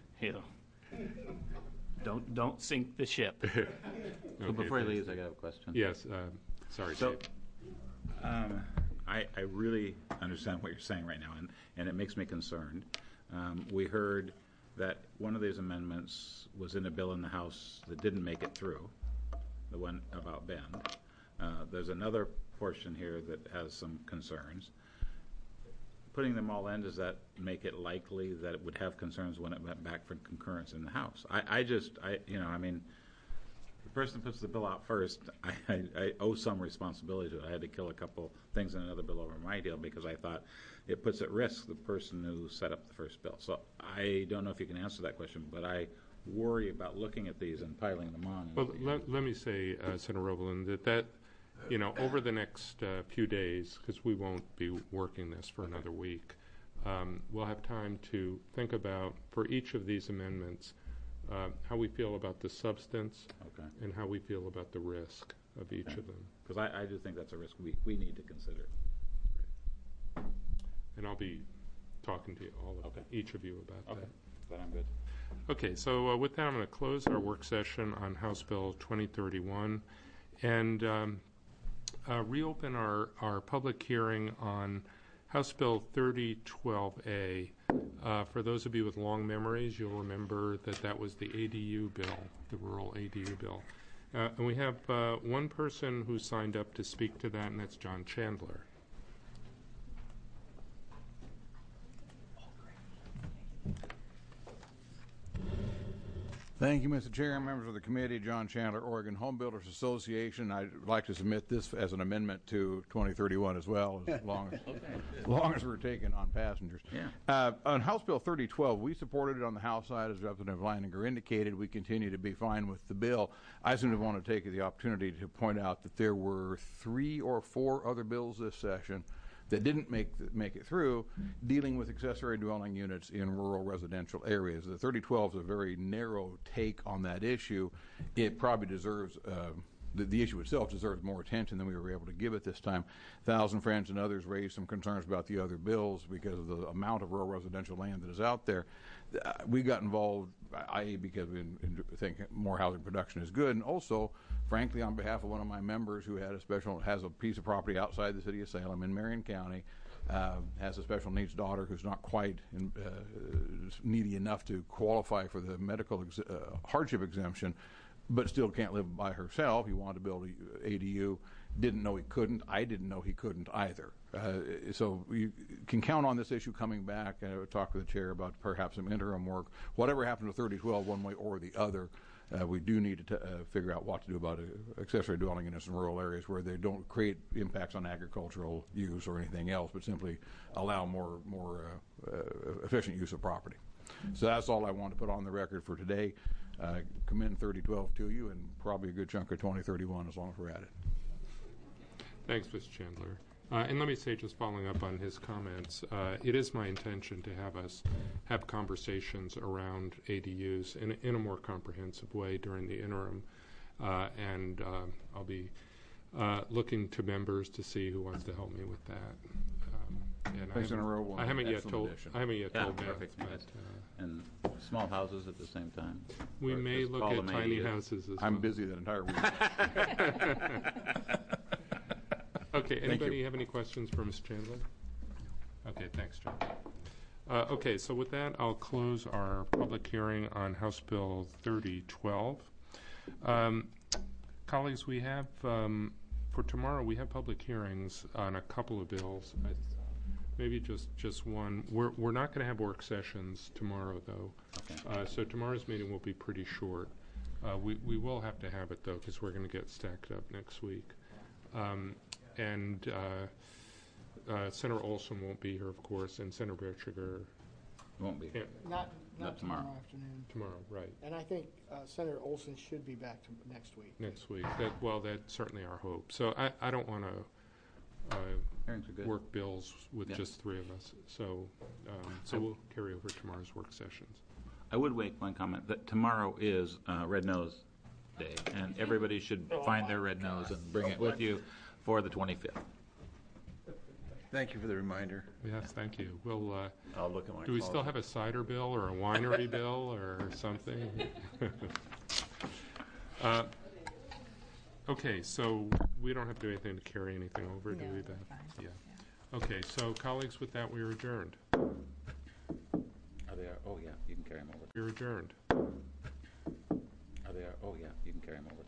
don't sink the ship. Okay, so before he leaves, I got a question. Yes, sorry, so, Dave. I really understand what you're saying right now, and it makes me concerned. We heard that one of these amendments was in a bill in the House that didn't make it through, the one about Bend. There's another portion here that has some concerns. Putting them all in, does that make it likely that it would have concerns when it went back for concurrence in the House? I mean, the person who puts the bill out first, I owe some responsibility to it. I had to kill a couple things in another bill over my deal because I thought it puts at risk the person who set up the first bill. So I don't know if you can answer that question, but I worry about looking at these and piling them on. Well, let me say, Senator Roblin, that over the next few days, because we won't be working this for another week, we'll have time to think about, for each of these amendments, how we feel about the substance and how we feel about the risk of each of them. Because I do think that's a risk we need to consider. And I'll be talking to you, each of you about that. Then I'm good. Okay, so with that, I'm going to close our work session on House Bill 2031 and reopen our public hearing on House Bill 3012A. For those of you with long memories, you'll remember that was the ADU bill, the rural ADU bill. And we have one person who signed up to speak to that, and that's John Chandler. Thank you, Mr. Chair, members of the committee. John Chandler, Oregon Home Builders Association. I'd like to submit this as an amendment to 2031 as well, as long as we're taking on passengers. Yeah. On House Bill 3012, we supported it on the House side, as Representative Leininger indicated. We continue to be fine with the bill. I simply want to take the opportunity to point out that there were 3 or 4 other bills this session that didn't make it through, dealing with accessory dwelling units in rural residential areas. The 3012 is a very narrow take on that issue. It probably deserves, the issue itself deserves more attention than we were able to give it this time. Thousand Friends and others raised some concerns about the other bills because of the amount of rural residential land that is out there. We got involved, i.e. because we think more housing production is good, and also, frankly, on behalf of one of my members who has a piece of property outside the city of Salem in Marion County, has a special needs daughter who's not quite needy enough to qualify for the medical hardship exemption, but still can't live by herself. He wanted to build an ADU, didn't know he couldn't. I didn't know he couldn't either. So you can count on this issue coming back. Talk to the chair about perhaps some interim work. Whatever happened to 3012, one way or the other, we do need to figure out what to do about accessory dwelling units in rural areas where they don't create impacts on agricultural use or anything else, but simply allow more efficient use of property. So that's all I want to put on the record for today. Commend 3012 to you, and probably a good chunk of 2031 as long as we're at it. Thanks, Mr. Chandler. And let me say, just following up on his comments, it is my intention to have us have conversations around ADUs in a more comprehensive way during the interim. And I'll be looking to members to see who wants to help me with that. And I haven't yet told perfect. And small houses at the same time. We may look at tiny houses as well. I'm busy that entire week. Okay, anybody have any questions for Mr. Chandler? Okay, thanks, John. Okay, so with that, I'll close our public hearing on House Bill 3012. Colleagues, we have, for tomorrow, we have public hearings on a couple of bills. Maybe just one. We're not going to have work sessions tomorrow, though. Okay. So tomorrow's meeting will be pretty short. We will have to have it, though, because we're going to get stacked up next week. And Senator Olson won't be here, of course, and Senator Bertschiger won't be. Not tomorrow afternoon. Tomorrow, right. And I think Senator Olson should be back next week. Next week. That's certainly our hope. So I don't want to work bills with just 3 of us. So we'll carry over tomorrow's work sessions. I would make one comment that tomorrow is Red Nose Day, and everybody should find their red nose and bring it with you for the 25th. Thank you for the reminder. Yes, thank you. We'll. I'll look at my. Do we still have a cider bill or a winery bill or something? Okay, so we don't have to do anything to carry anything over, do we, Beth? Yeah. Okay, so colleagues, with that, we are adjourned. Are they? Oh yeah, you can carry them over. We're adjourned. Are they? Oh yeah.